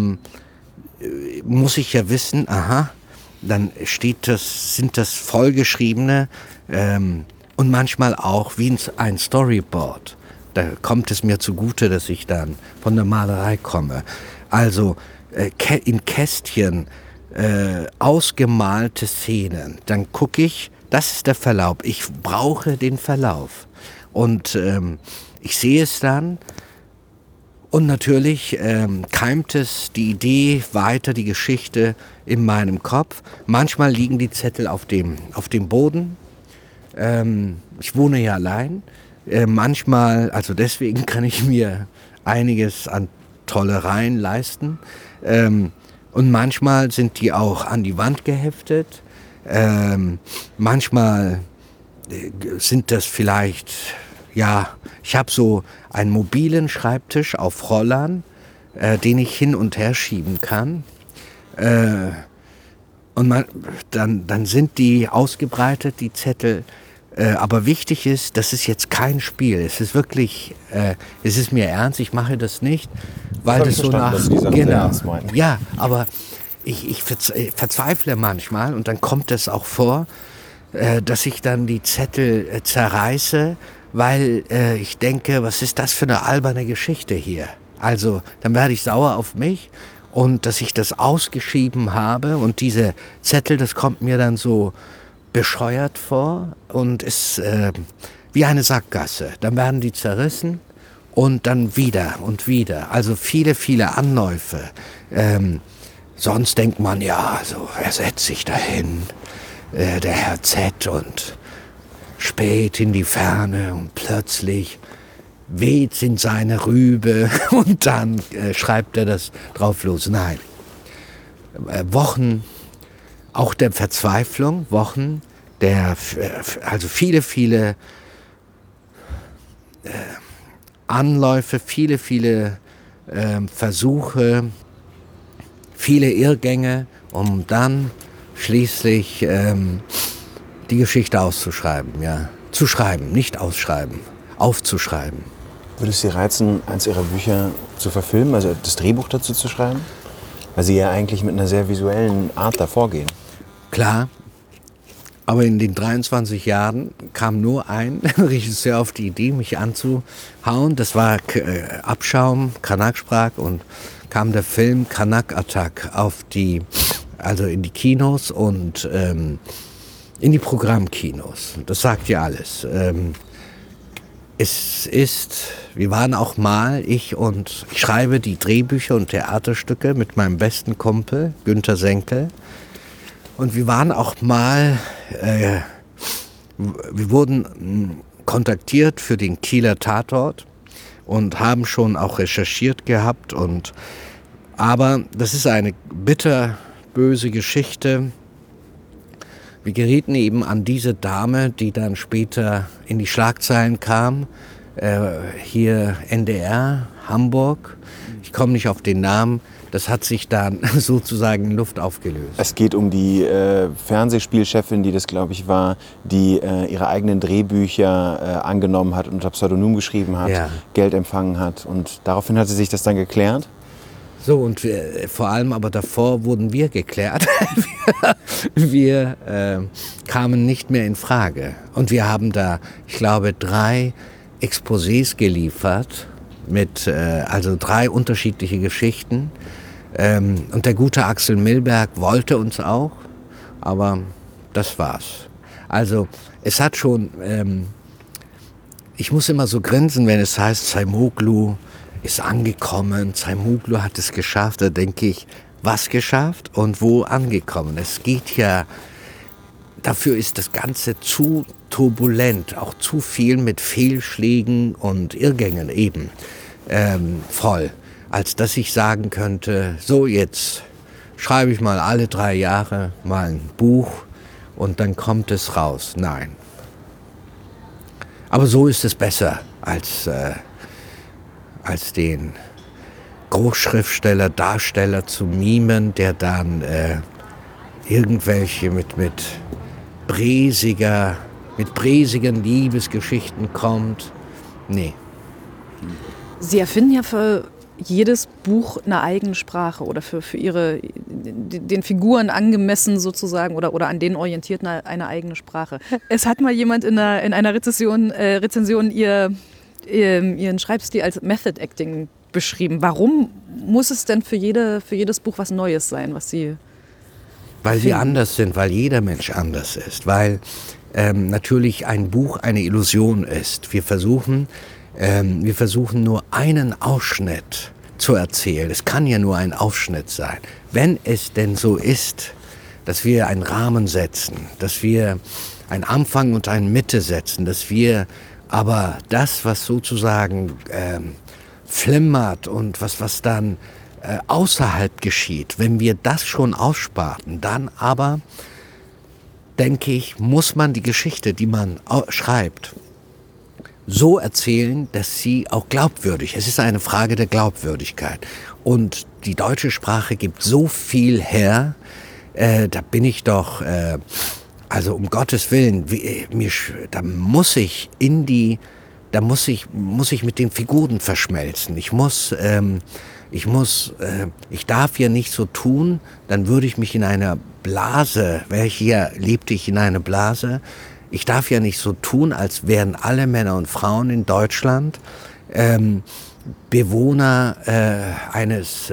Speaker 4: muss ich ja wissen, aha, dann sind das vollgeschriebene und manchmal auch wie ein Storyboard. Da kommt es mir zugute, dass ich dann von der Malerei komme. Also in Kästchen ausgemalte Szenen. Dann gucke ich, das ist der Verlauf. Ich brauche den Verlauf. Und ich sehe es dann. Und natürlich keimt es die Idee weiter, die Geschichte in meinem Kopf. Manchmal liegen die Zettel auf dem Boden. Ich wohne ja allein. Manchmal, also deswegen kann ich mir einiges an Tollereien leisten. Und manchmal sind die auch an die Wand geheftet. Manchmal sind das vielleicht, ja, ich habe so einen mobilen Schreibtisch auf Rollern, den ich hin und her schieben kann. Und dann sind die ausgebreitet, die Zettel. Aber wichtig ist, das ist jetzt kein Spiel. Es ist wirklich, es ist mir ernst, ich mache das nicht, weil das so nach... Genau, ja, aber ich verzweifle manchmal und dann kommt es auch vor, dass ich dann die Zettel zerreiße, weil ich denke, was ist das für eine alberne Geschichte hier? Also dann werde ich sauer auf mich und dass ich das ausgeschrieben habe und diese Zettel, das kommt mir dann so bescheuert vor und ist wie eine Sackgasse. Dann werden die zerrissen und dann wieder und wieder. Also viele, viele Anläufe. Sonst denkt man, ja, also er setzt sich dahin, der Herr Z. und spät in die Ferne und plötzlich weht's in seine Rübe und dann schreibt er das drauf los. Nein, Wochen auch der Verzweiflung, Wochen, also viele, viele Anläufe, viele, viele Versuche, viele Irrgänge, um dann schließlich die Geschichte auszuschreiben, ja. Zu schreiben, nicht ausschreiben, aufzuschreiben.
Speaker 1: Würde es Sie reizen, eins Ihrer Bücher zu verfilmen, also das Drehbuch dazu zu schreiben? Weil Sie ja eigentlich mit einer sehr visuellen Art davor gehen.
Speaker 4: Klar, aber in den 23 Jahren kam nur ein Regisseur auf die Idee, mich anzuhauen. Das war Abschaum, Kanak sprach und kam der Film Kanak Attack also in die Kinos und in die Programmkinos. Das sagt ja alles. Wir waren auch mal, ich schreibe die Drehbücher und Theaterstücke mit meinem besten Kumpel, Günter Senkel. Und wir waren auch mal, wir wurden kontaktiert für den Kieler Tatort und haben schon auch recherchiert gehabt. Aber das ist eine bitterböse Geschichte. Wir gerieten eben an diese Dame, die dann später in die Schlagzeilen kam, hier NDR, Hamburg. Ich komme nicht auf den Namen. Das hat sich dann sozusagen in Luft aufgelöst.
Speaker 1: Es geht um die Fernsehspielchefin, die das, glaube ich, war, die ihre eigenen Drehbücher angenommen hat und unter Pseudonym geschrieben hat, ja. Geld empfangen hat. Und daraufhin hat sie sich das dann geklärt?
Speaker 4: So, und vor allem aber davor wurden wir geklärt. wir kamen nicht mehr in Frage. Und wir haben da, ich glaube, 3 Exposés geliefert mit also 3 unterschiedliche Geschichten. Und der gute Axel Milberg wollte uns auch, aber das war's. Also es hat schon, ich muss immer so grinsen, wenn es heißt, Zaimoglu ist angekommen, Zaimoglu hat es geschafft. Da denke ich, was geschafft und wo angekommen? Es geht ja, dafür ist das Ganze zu turbulent, auch zu viel mit Fehlschlägen und Irrgängen eben voll, als dass ich sagen könnte, so jetzt schreibe ich mal alle 3 Jahre mal ein Buch und dann kommt es raus. Nein. Aber so ist es besser als den Großschriftsteller, Darsteller zu mimen, der dann irgendwelche mit bräsigen Liebesgeschichten kommt. Nee.
Speaker 2: Sie erfinden ja für jedes Buch eine eigene Sprache oder für den Figuren angemessen sozusagen oder an denen orientiert eine eigene Sprache. Es hat mal jemand in einer Rezension Ihren Schreibstil als Method Acting beschrieben. Warum muss es denn für jedes Buch was Neues sein, was Sie
Speaker 4: Weil wir anders sind, weil jeder Mensch anders ist, weil natürlich ein Buch eine Illusion ist. Wir versuchen nur einen Ausschnitt zu erzählen. Es kann ja nur ein Ausschnitt sein. Wenn es denn so ist, dass wir einen Rahmen setzen, dass wir einen Anfang und eine Mitte setzen, dass wir aber das, was sozusagen flimmert und was dann außerhalb geschieht, wenn wir das schon aussparten, dann aber denke ich, muss man die Geschichte, die man schreibt, so erzählen, dass sie auch glaubwürdig ist. Es ist eine Frage der Glaubwürdigkeit. Und die deutsche Sprache gibt so viel her, da bin ich doch, also um Gottes Willen, da muss ich mit den Figuren verschmelzen. Ich darf ja nicht so tun, dann würde ich mich in einer Blase, hier lebte ich in einer Blase, ich darf ja nicht so tun, als wären alle Männer und Frauen in Deutschland Bewohner eines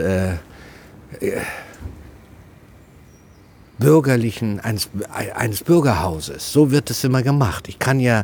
Speaker 4: Bürgerhauses. So wird es immer gemacht. Es kann ja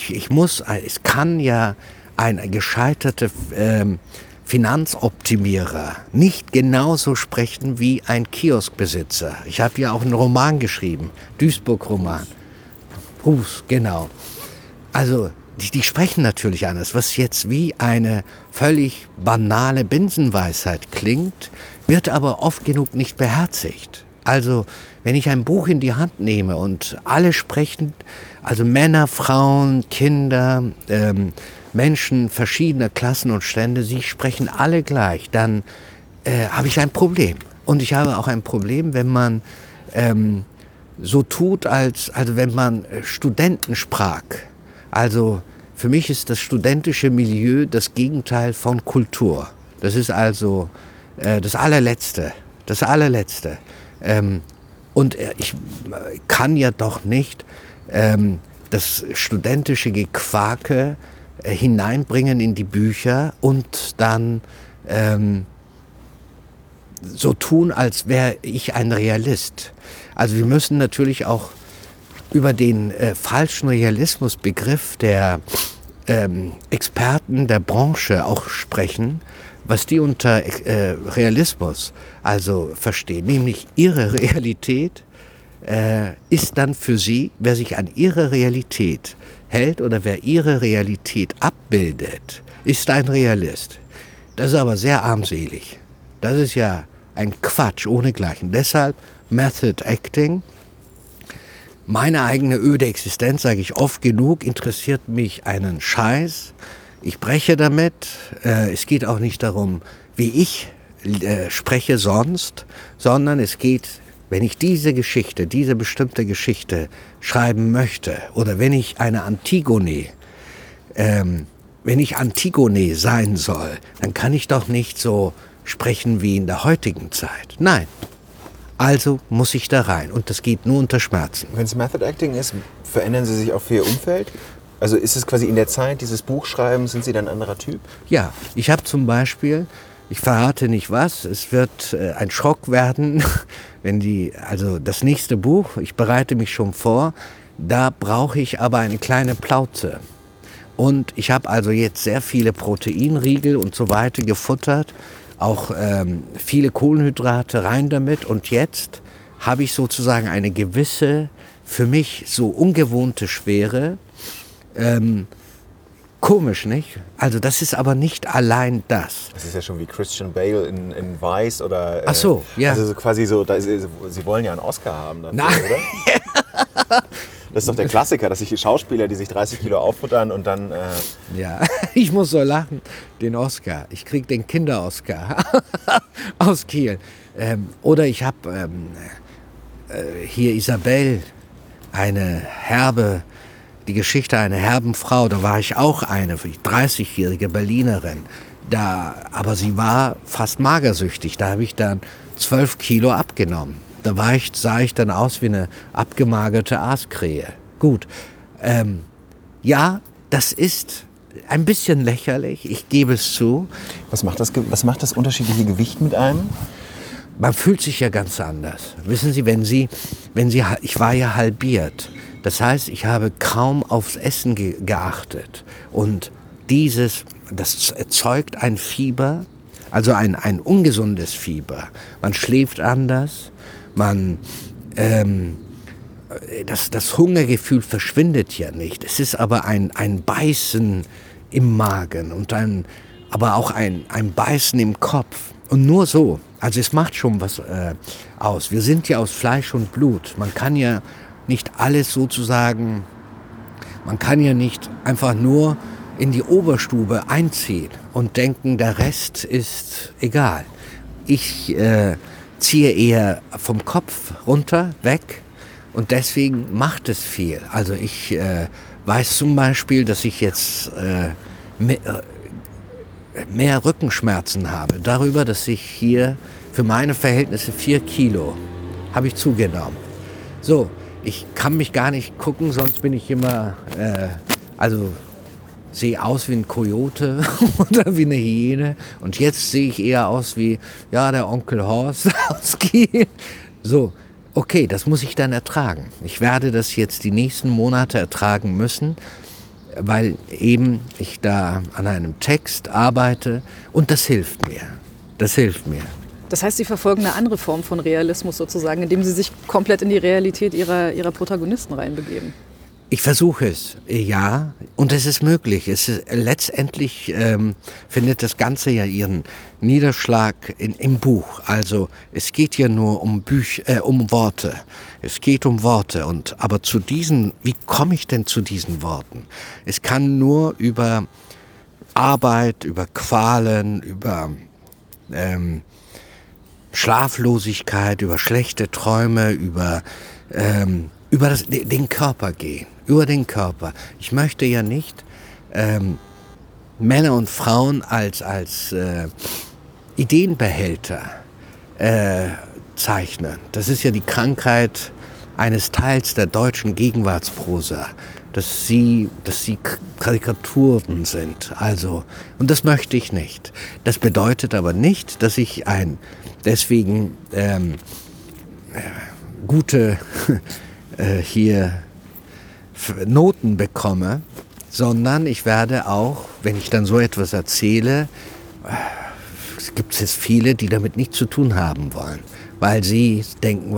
Speaker 4: ein gescheiterter Finanzoptimierer nicht genauso sprechen wie ein Kioskbesitzer. Ich habe ja auch einen Roman geschrieben, Duisburg-Roman. Genau. Also die sprechen natürlich anders. Was jetzt wie eine völlig banale Binsenweisheit klingt, wird aber oft genug nicht beherzigt. Also wenn ich ein Buch in die Hand nehme und alle sprechen, also Männer, Frauen, Kinder, Menschen verschiedener Klassen und Stände, sie sprechen alle gleich, dann habe ich ein Problem. Und ich habe auch ein Problem, wenn man so tut, also wenn man Studentensprach. Also für mich ist das studentische Milieu das Gegenteil von Kultur. Das ist also das Allerletzte. Und ich kann ja doch nicht das studentische Gequake hineinbringen in die Bücher und dann so tun, als wäre ich ein Realist. Also wir müssen natürlich auch über den falschen Realismusbegriff der Experten der Branche auch sprechen, was die unter Realismus also verstehen. Nämlich ihre Realität ist dann für sie, wer sich an ihre Realität hält oder wer ihre Realität abbildet, ist ein Realist. Das ist aber sehr armselig. Das ist ja ein Quatsch ohnegleichen. Deshalb Method Acting. Meine eigene öde Existenz, sage ich oft genug, interessiert mich einen Scheiß. Ich breche damit. Es geht auch nicht darum, wie ich spreche sonst, sondern es geht, wenn ich diese bestimmte Geschichte schreiben möchte oder wenn ich eine Antigone, wenn ich Antigone sein soll, dann kann ich doch nicht so sprechen wie in der heutigen Zeit. Nein. Also muss ich da rein und das geht nur unter Schmerzen.
Speaker 1: Wenn es Method Acting ist, verändern Sie sich auch für Ihr Umfeld? Also ist es quasi in der Zeit dieses Buchschreibens, sind Sie dann ein anderer Typ?
Speaker 4: Ja, ich habe zum Beispiel, ich verrate nicht was, es wird ein Schock werden, also das nächste Buch, ich bereite mich schon vor, da brauche ich aber eine kleine Plauze. Und ich habe also jetzt sehr viele Proteinriegel und so weiter gefuttert, auch viele Kohlenhydrate rein damit und jetzt habe ich sozusagen eine gewisse, für mich so ungewohnte Schwere. Komisch, nicht? Also das ist aber nicht allein das.
Speaker 1: Das ist ja schon wie Christian Bale in Vice oder...
Speaker 4: Ach so, ja.
Speaker 1: Also quasi so, Sie wollen ja einen Oscar haben dafür, oder? Das ist doch der Klassiker, dass sich die Schauspieler, die sich 30 Kilo auffuttern und dann...
Speaker 4: Ja, ich muss so lachen, den Oscar. Ich krieg den Kinder-Oscar aus Kiel. Oder ich habe hier Isabelle, die Geschichte einer herben Frau, da war ich auch eine 30-jährige Berlinerin. Aber sie war fast magersüchtig, da habe ich dann 12 Kilo abgenommen. Da sah ich dann aus wie eine abgemagerte Aaskrähe. Gut, ja, das ist ein bisschen lächerlich, ich gebe es zu.
Speaker 1: Was macht das unterschiedliche Gewicht mit einem?
Speaker 4: Man fühlt sich ja ganz anders. Wissen Sie, ich war ja halbiert. Das heißt, ich habe kaum aufs Essen geachtet. Und das erzeugt ein Fieber, also ein ungesundes Fieber. Man schläft anders, das Hungergefühl verschwindet ja nicht. Es ist aber ein Beißen im Magen und aber auch ein Beißen im Kopf. Und nur so. Also es macht schon was aus. Wir sind ja aus Fleisch und Blut. Man kann ja nicht alles sozusagen, man kann ja nicht einfach nur in die Oberstube einziehen und denken, der Rest ist egal. Ich ziehe eher vom Kopf runter, weg, und deswegen macht es viel. Also ich weiß zum Beispiel, dass ich jetzt mehr Rückenschmerzen habe. Darüber, dass ich hier für meine Verhältnisse 4 Kilo habe ich zugenommen. So, ich kann mich gar nicht gucken, sonst bin ich immer, sehe aus wie ein Kojote oder wie eine Hyäne. Und jetzt sehe ich eher aus wie, der Onkel Horst aus Kiel. So, okay, das muss ich dann ertragen. Ich werde das jetzt die nächsten Monate ertragen müssen, weil eben ich da an einem Text arbeite und das hilft mir. Das hilft mir.
Speaker 2: Das heißt, Sie verfolgen eine andere Form von Realismus sozusagen, indem Sie sich komplett in die Realität Ihrer Protagonisten reinbegeben.
Speaker 4: Ich versuche es, ja, und es ist möglich. Letztendlich findet das Ganze ja ihren Niederschlag im Buch. Also es geht ja nur um Worte. Es geht um Worte. Aber wie komme ich denn zu diesen Worten? Es kann nur über Arbeit, über Qualen, über Schlaflosigkeit, über schlechte Träume, über den Körper gehen. Über den Körper. Ich möchte ja nicht Männer und Frauen als Ideenbehälter zeichnen. Das ist ja die Krankheit eines Teils der deutschen Gegenwartsprosa, dass sie Karikaturen sind. Also, und das möchte ich nicht. Das bedeutet aber nicht, dass ich deswegen gute hier Noten bekomme, sondern ich werde auch, wenn ich dann so etwas erzähle, es gibt jetzt viele, die damit nichts zu tun haben wollen, weil sie denken,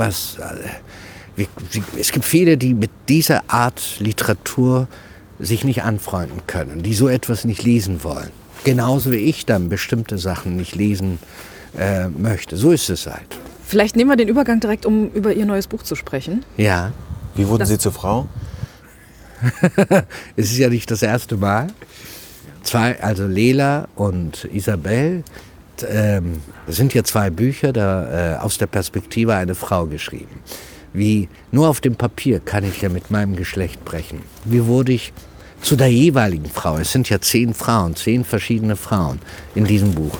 Speaker 4: es gibt viele, die mit dieser Art Literatur sich nicht anfreunden können, die so etwas nicht lesen wollen. Genauso wie ich dann bestimmte Sachen nicht lesen möchte. So ist es halt.
Speaker 2: Vielleicht nehmen wir den Übergang direkt, um über Ihr neues Buch zu sprechen.
Speaker 4: Ja.
Speaker 1: Wie wurden Sie zur Frau?
Speaker 4: Es ist ja nicht das erste Mal. Also Lela und Isabel, das sind ja 2 Bücher, aus der Perspektive einer Frau geschrieben. Nur auf dem Papier kann ich ja mit meinem Geschlecht brechen. Wie wurde ich zu der jeweiligen Frau? Es sind ja 10 Frauen, 10 verschiedene Frauen in diesem Buch.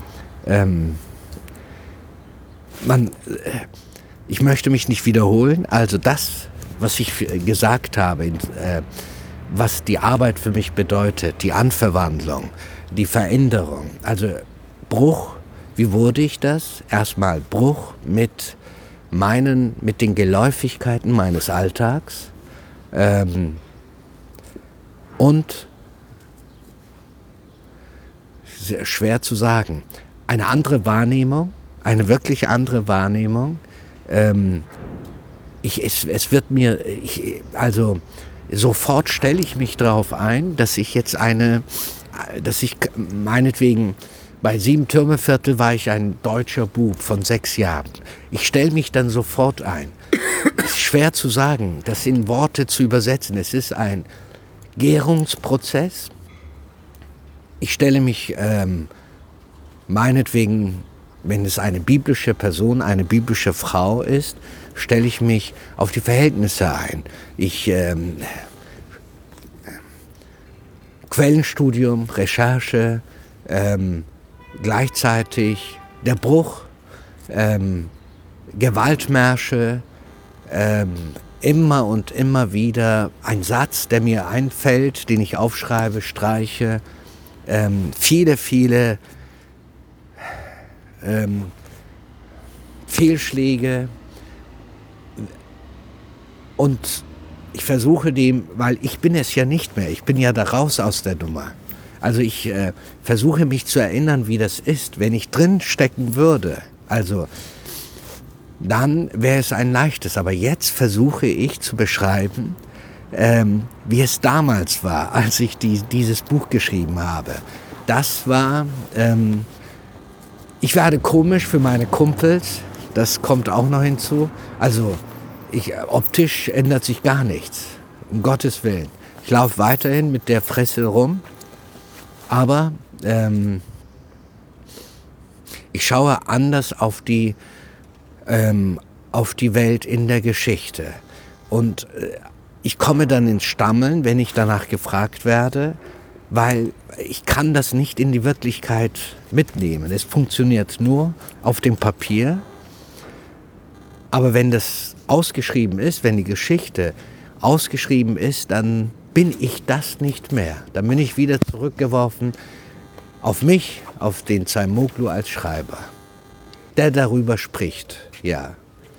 Speaker 4: Ich möchte mich nicht wiederholen, also das, was ich gesagt habe, was die Arbeit für mich bedeutet, die Anverwandlung, die Veränderung, also Bruch, wie wurde ich das? Erstmal Bruch mit den Geläufigkeiten meines Alltags und, sehr schwer zu sagen, eine andere Wahrnehmung, eine wirklich andere Wahrnehmung. Sofort stelle ich mich darauf ein, dass ich meinetwegen bei 7 Türmeviertel war ich ein deutscher Bub von 6 Jahren. Ich stelle mich dann sofort ein. Es ist schwer zu sagen, das in Worte zu übersetzen. Es ist ein Gärungsprozess. Ich stelle mich meinetwegen, wenn es eine biblische Person, eine biblische Frau ist, stelle ich mich auf die Verhältnisse ein. Quellenstudium, Recherche, gleichzeitig der Bruch, Gewaltmärsche, immer und immer wieder ein Satz, der mir einfällt, den ich aufschreibe, streiche, viele Fehlschläge, und ich versuche weil ich bin es ja nicht mehr, ich bin ja da raus aus der Nummer. Also ich versuche mich zu erinnern, wie das ist, wenn ich drin stecken würde. Also dann wäre es ein leichtes. Aber jetzt versuche ich zu beschreiben, wie es damals war, als ich dieses Buch geschrieben habe. Das war, ich werde komisch für meine Kumpels, das kommt auch noch hinzu. Also Optisch ändert sich gar nichts, um Gottes Willen. Ich laufe weiterhin mit der Fresse rum, aber ich schaue anders auf die Welt in der Geschichte. Und ich komme dann ins Stammeln, wenn ich danach gefragt werde, weil ich kann das nicht in die Wirklichkeit mitnehmen. Es funktioniert nur auf dem Papier. Aber wenn das ausgeschrieben ist, wenn die Geschichte ausgeschrieben ist, dann bin ich das nicht mehr. Dann bin ich wieder zurückgeworfen auf mich, auf den Zaimoglu als Schreiber, der darüber spricht, ja.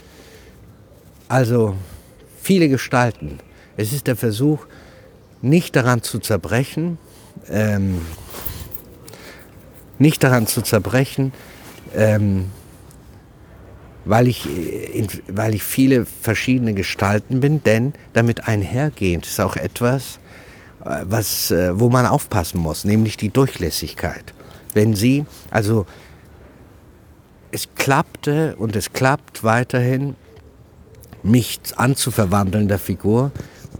Speaker 4: Also viele Gestalten. Es ist der Versuch, nicht daran zu zerbrechen, weil ich viele verschiedene Gestalten bin, denn damit einhergehend ist auch etwas, wo man aufpassen muss, nämlich die Durchlässigkeit. Wenn Sie, also es klappte und es klappt weiterhin, mich anzuverwandeln der Figur,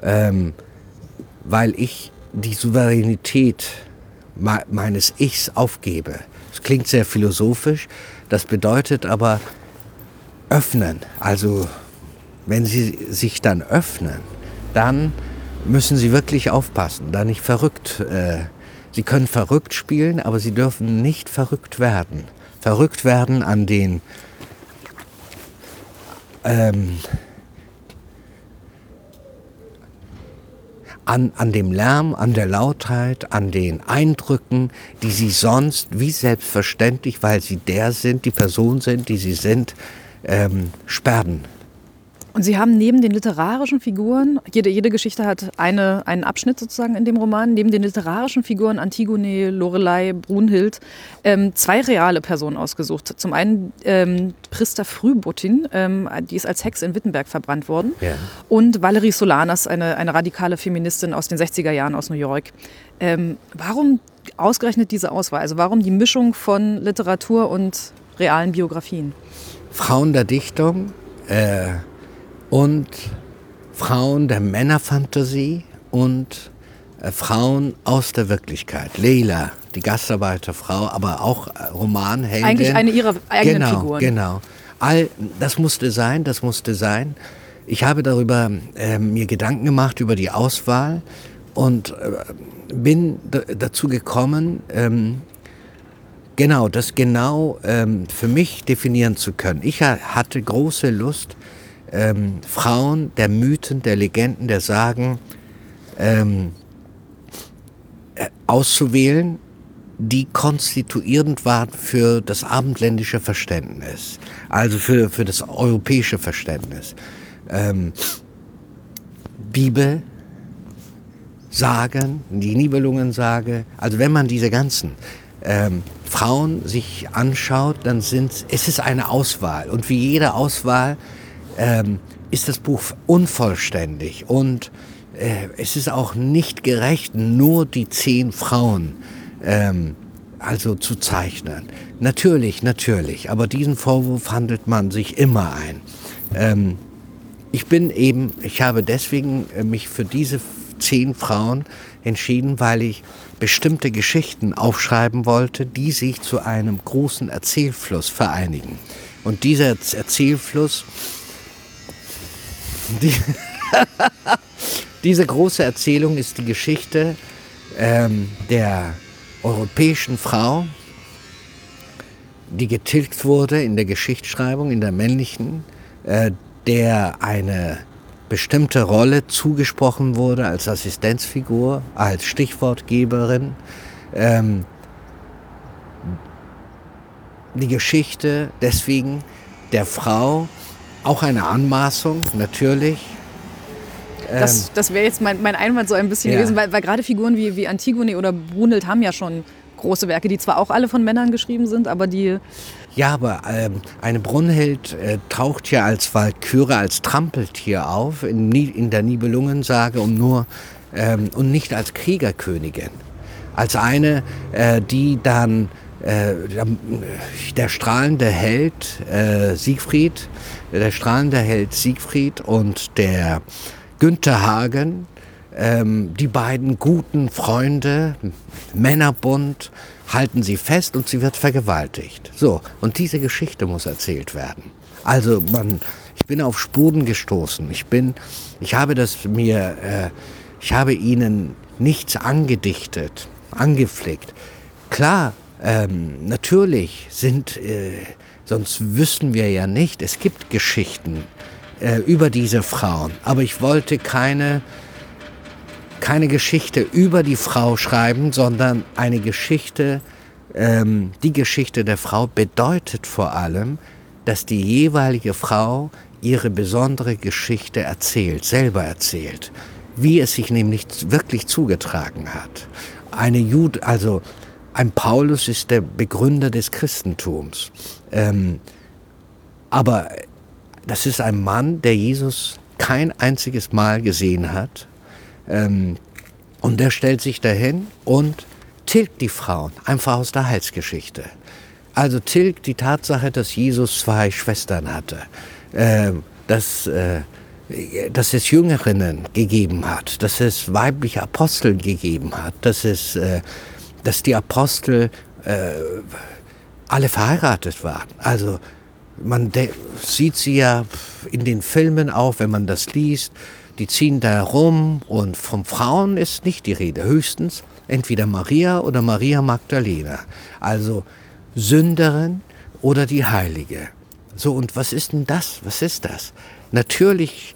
Speaker 4: weil ich die Souveränität meines Ichs aufgebe. Das klingt sehr philosophisch, das bedeutet aber öffnen. Also wenn Sie sich dann öffnen, dann müssen Sie wirklich aufpassen, da nicht verrückt. Sie können verrückt spielen, aber Sie dürfen nicht verrückt werden. Verrückt werden an den an dem Lärm, an der Lautheit, an den Eindrücken, die Sie sonst, wie selbstverständlich, weil Sie die Person sind, die Sie sind, sperren.
Speaker 2: Und Sie haben neben den literarischen Figuren, jede Geschichte hat einen Abschnitt sozusagen in dem Roman, neben den literarischen Figuren Antigone, Lorelei, Brunhild, 2 reale Personen ausgesucht. Zum einen Prista Frühbuttin, die ist als Hexe in Wittenberg verbrannt worden, ja. Und Valerie Solanas, eine radikale Feministin aus den 60er Jahren aus New York. Warum ausgerechnet diese Auswahl? Also warum die Mischung von Literatur und realen Biografien?
Speaker 4: Frauen der Dichtung, und Frauen der Männerfantasie und Frauen aus der Wirklichkeit. Leila, die Gastarbeiterfrau, aber auch Romanheldin.
Speaker 2: Eigentlich eine ihrer eigenen Figuren.
Speaker 4: Genau. Das musste sein. Ich habe darüber mir Gedanken gemacht, über die Auswahl und bin dazu gekommen, das für mich definieren zu können. Ich hatte große Lust, Frauen der Mythen, der Legenden, der Sagen auszuwählen, die konstituierend waren für das abendländische Verständnis, also für das europäische Verständnis. Bibel, Sagen, die Nibelungensage, also wenn man diese ganzen Frauen sich anschaut, dann es ist eine Auswahl und wie jede Auswahl ist das Buch unvollständig und es ist auch nicht gerecht, nur die 10 Frauen also zu zeichnen. Natürlich, aber diesen Vorwurf handelt man sich immer ein. Ich habe deswegen mich für diese 10 Frauen entschieden, weil ich bestimmte Geschichten aufschreiben wollte, die sich zu einem großen Erzählfluss vereinigen. Und dieser Erzählfluss, diese große Erzählung ist die Geschichte der europäischen Frau, die getilgt wurde in der Geschichtsschreibung, in der männlichen, der eine bestimmte Rolle zugesprochen wurde als Assistenzfigur, als Stichwortgeberin. Die Geschichte deswegen der Frau, auch eine Anmaßung, natürlich.
Speaker 2: Das wäre jetzt mein Einwand so ein bisschen gewesen, weil gerade Figuren wie Antigone oder Brunhild haben ja schon große Werke, die zwar auch alle von Männern geschrieben sind, aber die...
Speaker 4: Ja, aber eine Brunhild taucht ja als Walküre, als Trampeltier auf in der Nibelungensage und nicht als Kriegerkönigin. Als eine, die dann der strahlende Held Siegfried und der Günther Hagen, die beiden guten Freunde, Männerbund, halten sie fest und sie wird vergewaltigt. So, und diese Geschichte muss erzählt werden. Also ich bin auf Spuren gestoßen. Ich habe ihnen nichts angedichtet, angeflickt. Klar, natürlich sonst wüssten wir ja nicht, es gibt Geschichten über diese Frauen. Aber ich wollte keine Geschichte über die Frau schreiben, sondern eine Geschichte, die Geschichte der Frau bedeutet vor allem, dass die jeweilige Frau ihre besondere Geschichte selber erzählt, wie es sich nämlich wirklich zugetragen hat. Ein Paulus ist der Begründer des Christentums. Aber das ist ein Mann, der Jesus kein einziges Mal gesehen hat. Und der stellt sich dahin und tilgt die Frauen einfach aus der Heilsgeschichte. Also tilgt die Tatsache, dass Jesus 2 Schwestern hatte, dass es Jüngerinnen gegeben hat, dass es weibliche Apostel gegeben hat, dass die Apostel alle verheiratet waren. Also man sieht sie ja in den Filmen auch, wenn man das liest, die ziehen da herum und von Frauen ist nicht die Rede, höchstens entweder Maria oder Maria Magdalena, also Sünderin oder die Heilige. So, und was ist denn das? Was ist das? Natürlich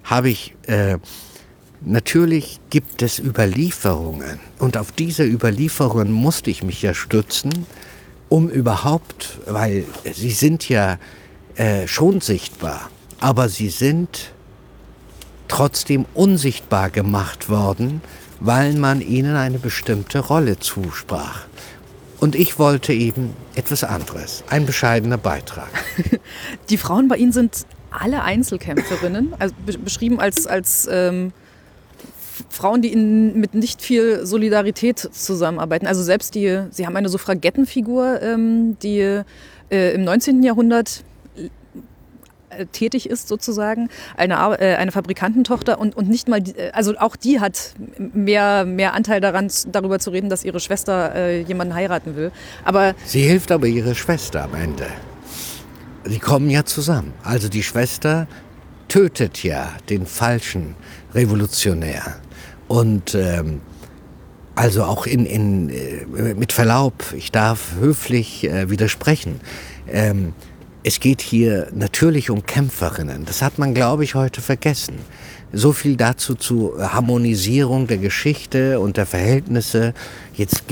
Speaker 4: gibt es Überlieferungen und auf diese Überlieferungen musste ich mich ja stützen, um überhaupt, weil sie sind ja schon sichtbar, aber sie sind trotzdem unsichtbar gemacht worden, weil man ihnen eine bestimmte Rolle zusprach. Und ich wollte eben etwas anderes, ein bescheidener Beitrag.
Speaker 2: Die Frauen bei Ihnen sind alle Einzelkämpferinnen, also beschrieben als Frauen, die mit nicht viel Solidarität zusammenarbeiten. Also selbst Sie haben eine Suffragettenfigur, die im 19. Jahrhundert tätig ist sozusagen, eine Fabrikantentochter und nicht mal, also auch die hat mehr Anteil daran, darüber zu reden, dass ihre Schwester jemanden heiraten will. Aber
Speaker 4: sie hilft aber ihrer Schwester am Ende. Sie kommen ja zusammen. Also die Schwester tötet ja den falschen Revolutionär. Und also auch mit Verlaub, ich darf höflich widersprechen, es geht hier natürlich um Kämpferinnen. Das hat man, glaube ich, heute vergessen. So viel dazu zur Harmonisierung der Geschichte und der Verhältnisse. Jetzt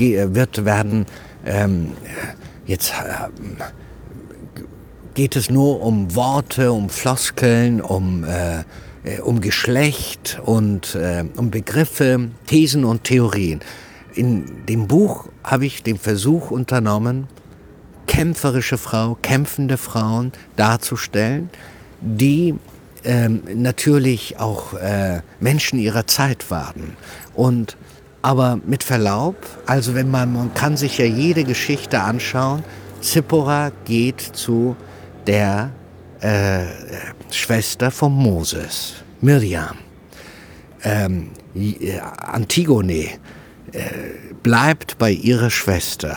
Speaker 4: geht es nur um Worte, um Floskeln, um Geschlecht und um Begriffe, Thesen und Theorien. In dem Buch habe ich den Versuch unternommen, kämpferische kämpfende Frauen darzustellen, die natürlich auch Menschen ihrer Zeit waren. Aber mit Verlaub, also man kann sich ja jede Geschichte anschauen, Zipporah geht zu der Schwester von Moses, Miriam. Antigone bleibt bei ihrer Schwester.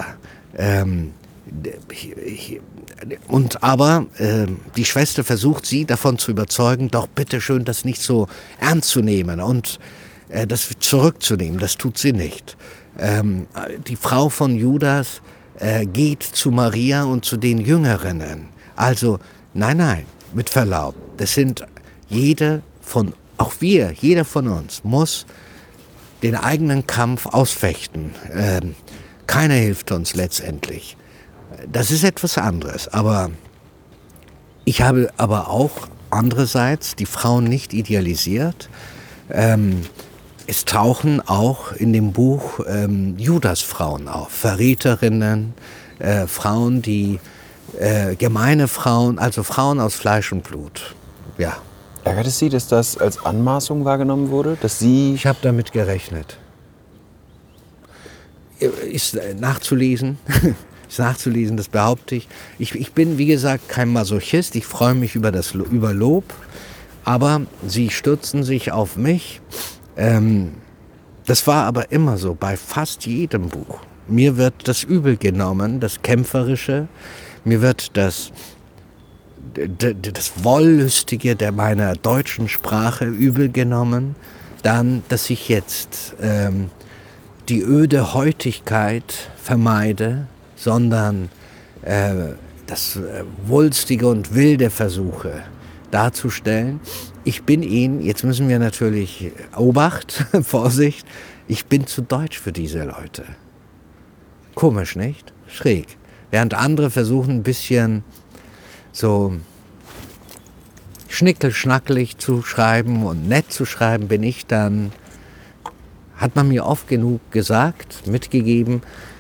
Speaker 4: Aber die Schwester versucht sie davon zu überzeugen, doch bitteschön das nicht so ernst zu nehmen und das zurückzunehmen. Das tut sie nicht. Die Frau von Judas geht zu Maria und zu den Jüngerinnen. Also nein, mit Verlaub. Das sind jeder von uns muss den eigenen Kampf ausfechten. Keiner hilft uns letztendlich. Das ist etwas anderes. Aber ich habe aber auch andererseits die Frauen nicht idealisiert. Es tauchen auch in dem Buch Judasfrauen auf, Verräterinnen, Frauen, die gemeine Frauen, also Frauen aus Fleisch und Blut. Ja.
Speaker 1: Ärgert es Sie, dass das als Anmaßung wahrgenommen wurde?
Speaker 4: Ich habe damit gerechnet. Ist nachzulesen. es nachzulesen, das behaupte ich. Ich bin, wie gesagt, kein Masochist. Ich freue mich über Lob. Aber sie stürzen sich auf mich. Das war aber immer so bei fast jedem Buch. Mir wird das übel genommen, das Kämpferische. Mir wird das Wollüstige der meiner deutschen Sprache übel genommen. Dann, dass ich jetzt die öde Heutigkeit vermeide, sondern das Wulstige und Wilde versuche darzustellen. Ich bin Ihnen, jetzt müssen wir natürlich Obacht, Vorsicht, ich bin zu deutsch für diese Leute. Komisch, nicht? Schräg. Während andere versuchen ein bisschen so schnickelschnackelig zu schreiben und nett zu schreiben, bin ich dann, hat man mir oft genug gesagt, mitgegeben.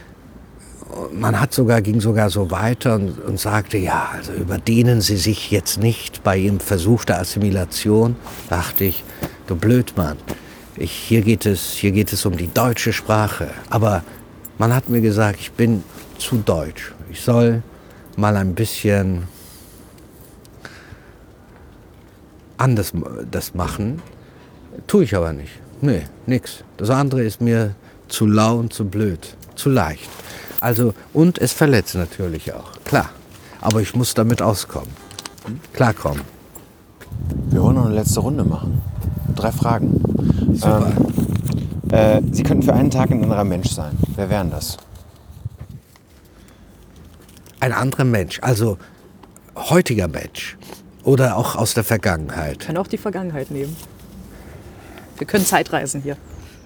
Speaker 4: Ging sogar so weiter und sagte, ja, also überdehnen Sie sich jetzt nicht bei Ihrem Versuch der Assimilation. Dachte ich, du Blödmann, hier geht es um die deutsche Sprache. Aber man hat mir gesagt, ich bin zu deutsch. Ich soll mal ein bisschen anders das machen. Tue ich aber nicht. Nee, nix. Das andere ist mir zu lau und zu blöd, zu leicht. Also, und es verletzt natürlich auch, klar. Aber ich muss damit auskommen, klarkommen.
Speaker 1: Wir wollen noch eine letzte Runde machen. 3 Fragen.
Speaker 4: Super.
Speaker 1: Sie könnten für einen Tag ein anderer Mensch sein. Wer wären das?
Speaker 4: Ein anderer Mensch, also heutiger Mensch oder auch aus der Vergangenheit.
Speaker 2: Ich kann auch die Vergangenheit nehmen. Wir können Zeitreisen hier.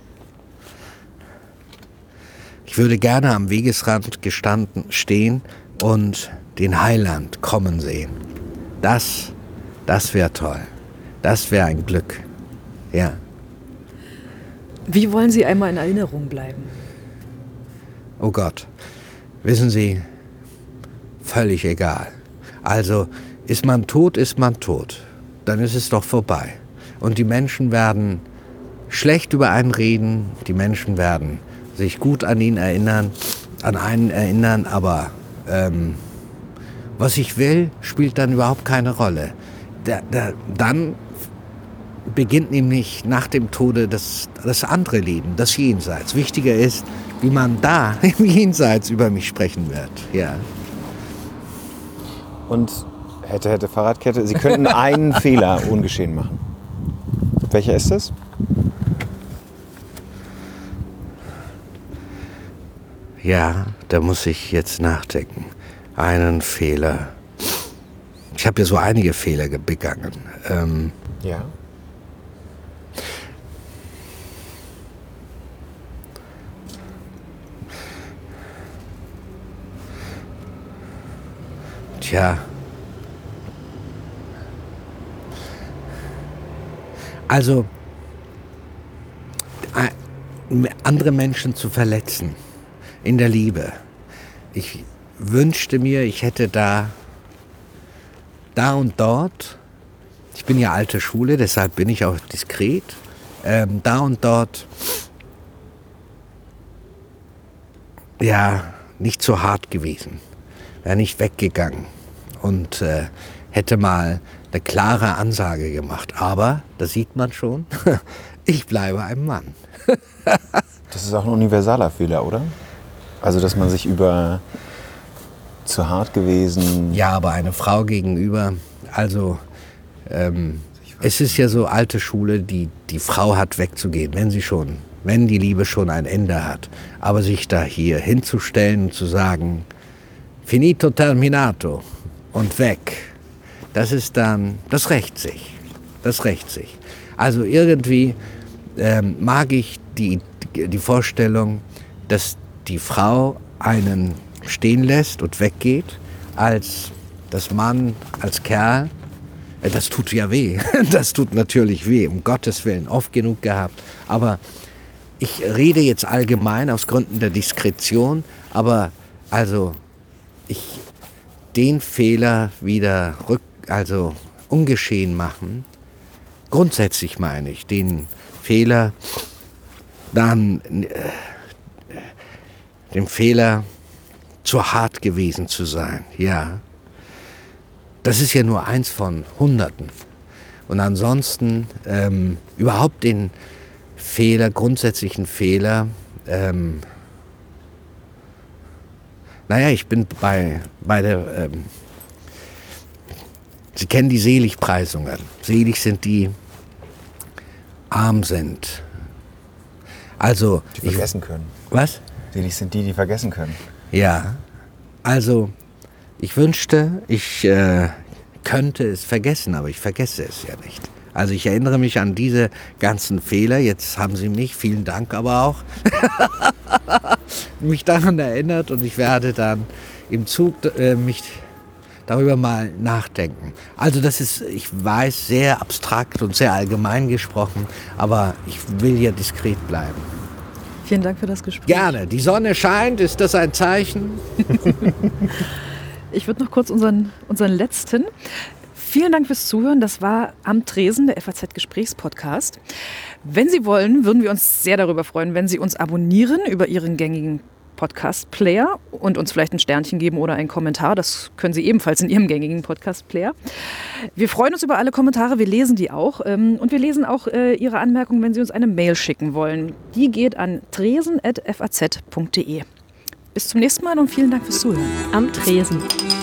Speaker 4: Ich würde gerne am Wegesrand stehen und den Heiland kommen sehen. Das wäre toll. Das wäre ein Glück. Ja.
Speaker 2: Wie wollen Sie einmal in Erinnerung bleiben?
Speaker 4: Oh Gott. Wissen Sie, völlig egal. Also, ist man tot, dann ist es doch vorbei. Und die Menschen werden schlecht über einen reden, die Menschen werden sich gut an einen erinnern, aber was ich will, spielt dann überhaupt keine Rolle. Dann beginnt nämlich nach dem Tode das andere Leben, das Jenseits. Wichtiger ist, wie man da im Jenseits über mich sprechen wird. Ja.
Speaker 1: Und hätte Fahrradkette. Sie könnten einen Fehler ungeschehen machen. Welcher ist es?
Speaker 4: Ja, da muss ich jetzt nachdenken. Einen Fehler. Ich habe ja so einige Fehler begangen.
Speaker 1: Ja.
Speaker 4: Tja. Also, andere Menschen zu verletzen in der Liebe. Ich wünschte mir, ich hätte da und dort, ich bin ja alte Schule, deshalb bin ich auch diskret, da und dort, ja, nicht so hart gewesen, wäre nicht weggegangen und hätte mal eine klare Ansage gemacht. Aber, das sieht man schon, ich bleibe ein Mann.
Speaker 1: Das ist auch ein universaler Fehler, oder? Also, dass man sich über zu hart gewesen...
Speaker 4: Ja, aber eine Frau gegenüber, also es ist ja so alte Schule, die Frau hat wegzugehen, wenn die Liebe schon ein Ende hat. Aber sich da hier hinzustellen und zu sagen, finito terminato und weg, das rächt sich. Also irgendwie mag ich die Vorstellung, dass die Frau einen stehen lässt und weggeht, als das Mann, als Kerl. Das tut ja weh. Das tut natürlich weh, um Gottes Willen, oft genug gehabt. Aber ich rede jetzt allgemein aus Gründen der Diskretion, aber also den Fehler wieder ungeschehen machen. Grundsätzlich meine ich, den Fehler zu hart gewesen zu sein, ja. Das ist ja nur eins von Hunderten. Und ansonsten überhaupt den Fehler, grundsätzlichen Fehler, ich bin bei der, Sie kennen die Seligpreisungen. Selig sind die, arm sind. Also,
Speaker 1: Die vergessen können.
Speaker 4: Was?
Speaker 1: Selig sind die vergessen können.
Speaker 4: Ja, also ich wünschte, ich könnte es vergessen, aber ich vergesse es ja nicht. Also ich erinnere mich an diese ganzen Fehler. Jetzt haben Sie mich, vielen Dank aber auch, mich daran erinnert und ich werde dann im Zug mich darüber mal nachdenken. Also das ist, ich weiß, sehr abstrakt und sehr allgemein gesprochen, aber ich will ja diskret bleiben.
Speaker 2: Vielen Dank für das Gespräch.
Speaker 4: Gerne. Die Sonne scheint, ist das ein Zeichen?
Speaker 2: Ich würde noch kurz unseren letzten. Vielen Dank fürs Zuhören. Das war Am Tresen, der FAZ-Gesprächspodcast. Wenn Sie wollen, würden wir uns sehr darüber freuen, wenn Sie uns abonnieren über Ihren gängigen Podcast-Player und uns vielleicht ein Sternchen geben oder einen Kommentar. Das können Sie ebenfalls in Ihrem gängigen Podcast-Player. Wir freuen uns über alle Kommentare, wir lesen die auch. Und wir lesen auch Ihre Anmerkungen, wenn Sie uns eine Mail schicken wollen. Die geht an tresen@faz.de. Bis zum nächsten Mal und vielen Dank fürs Zuhören.
Speaker 3: Am Tresen.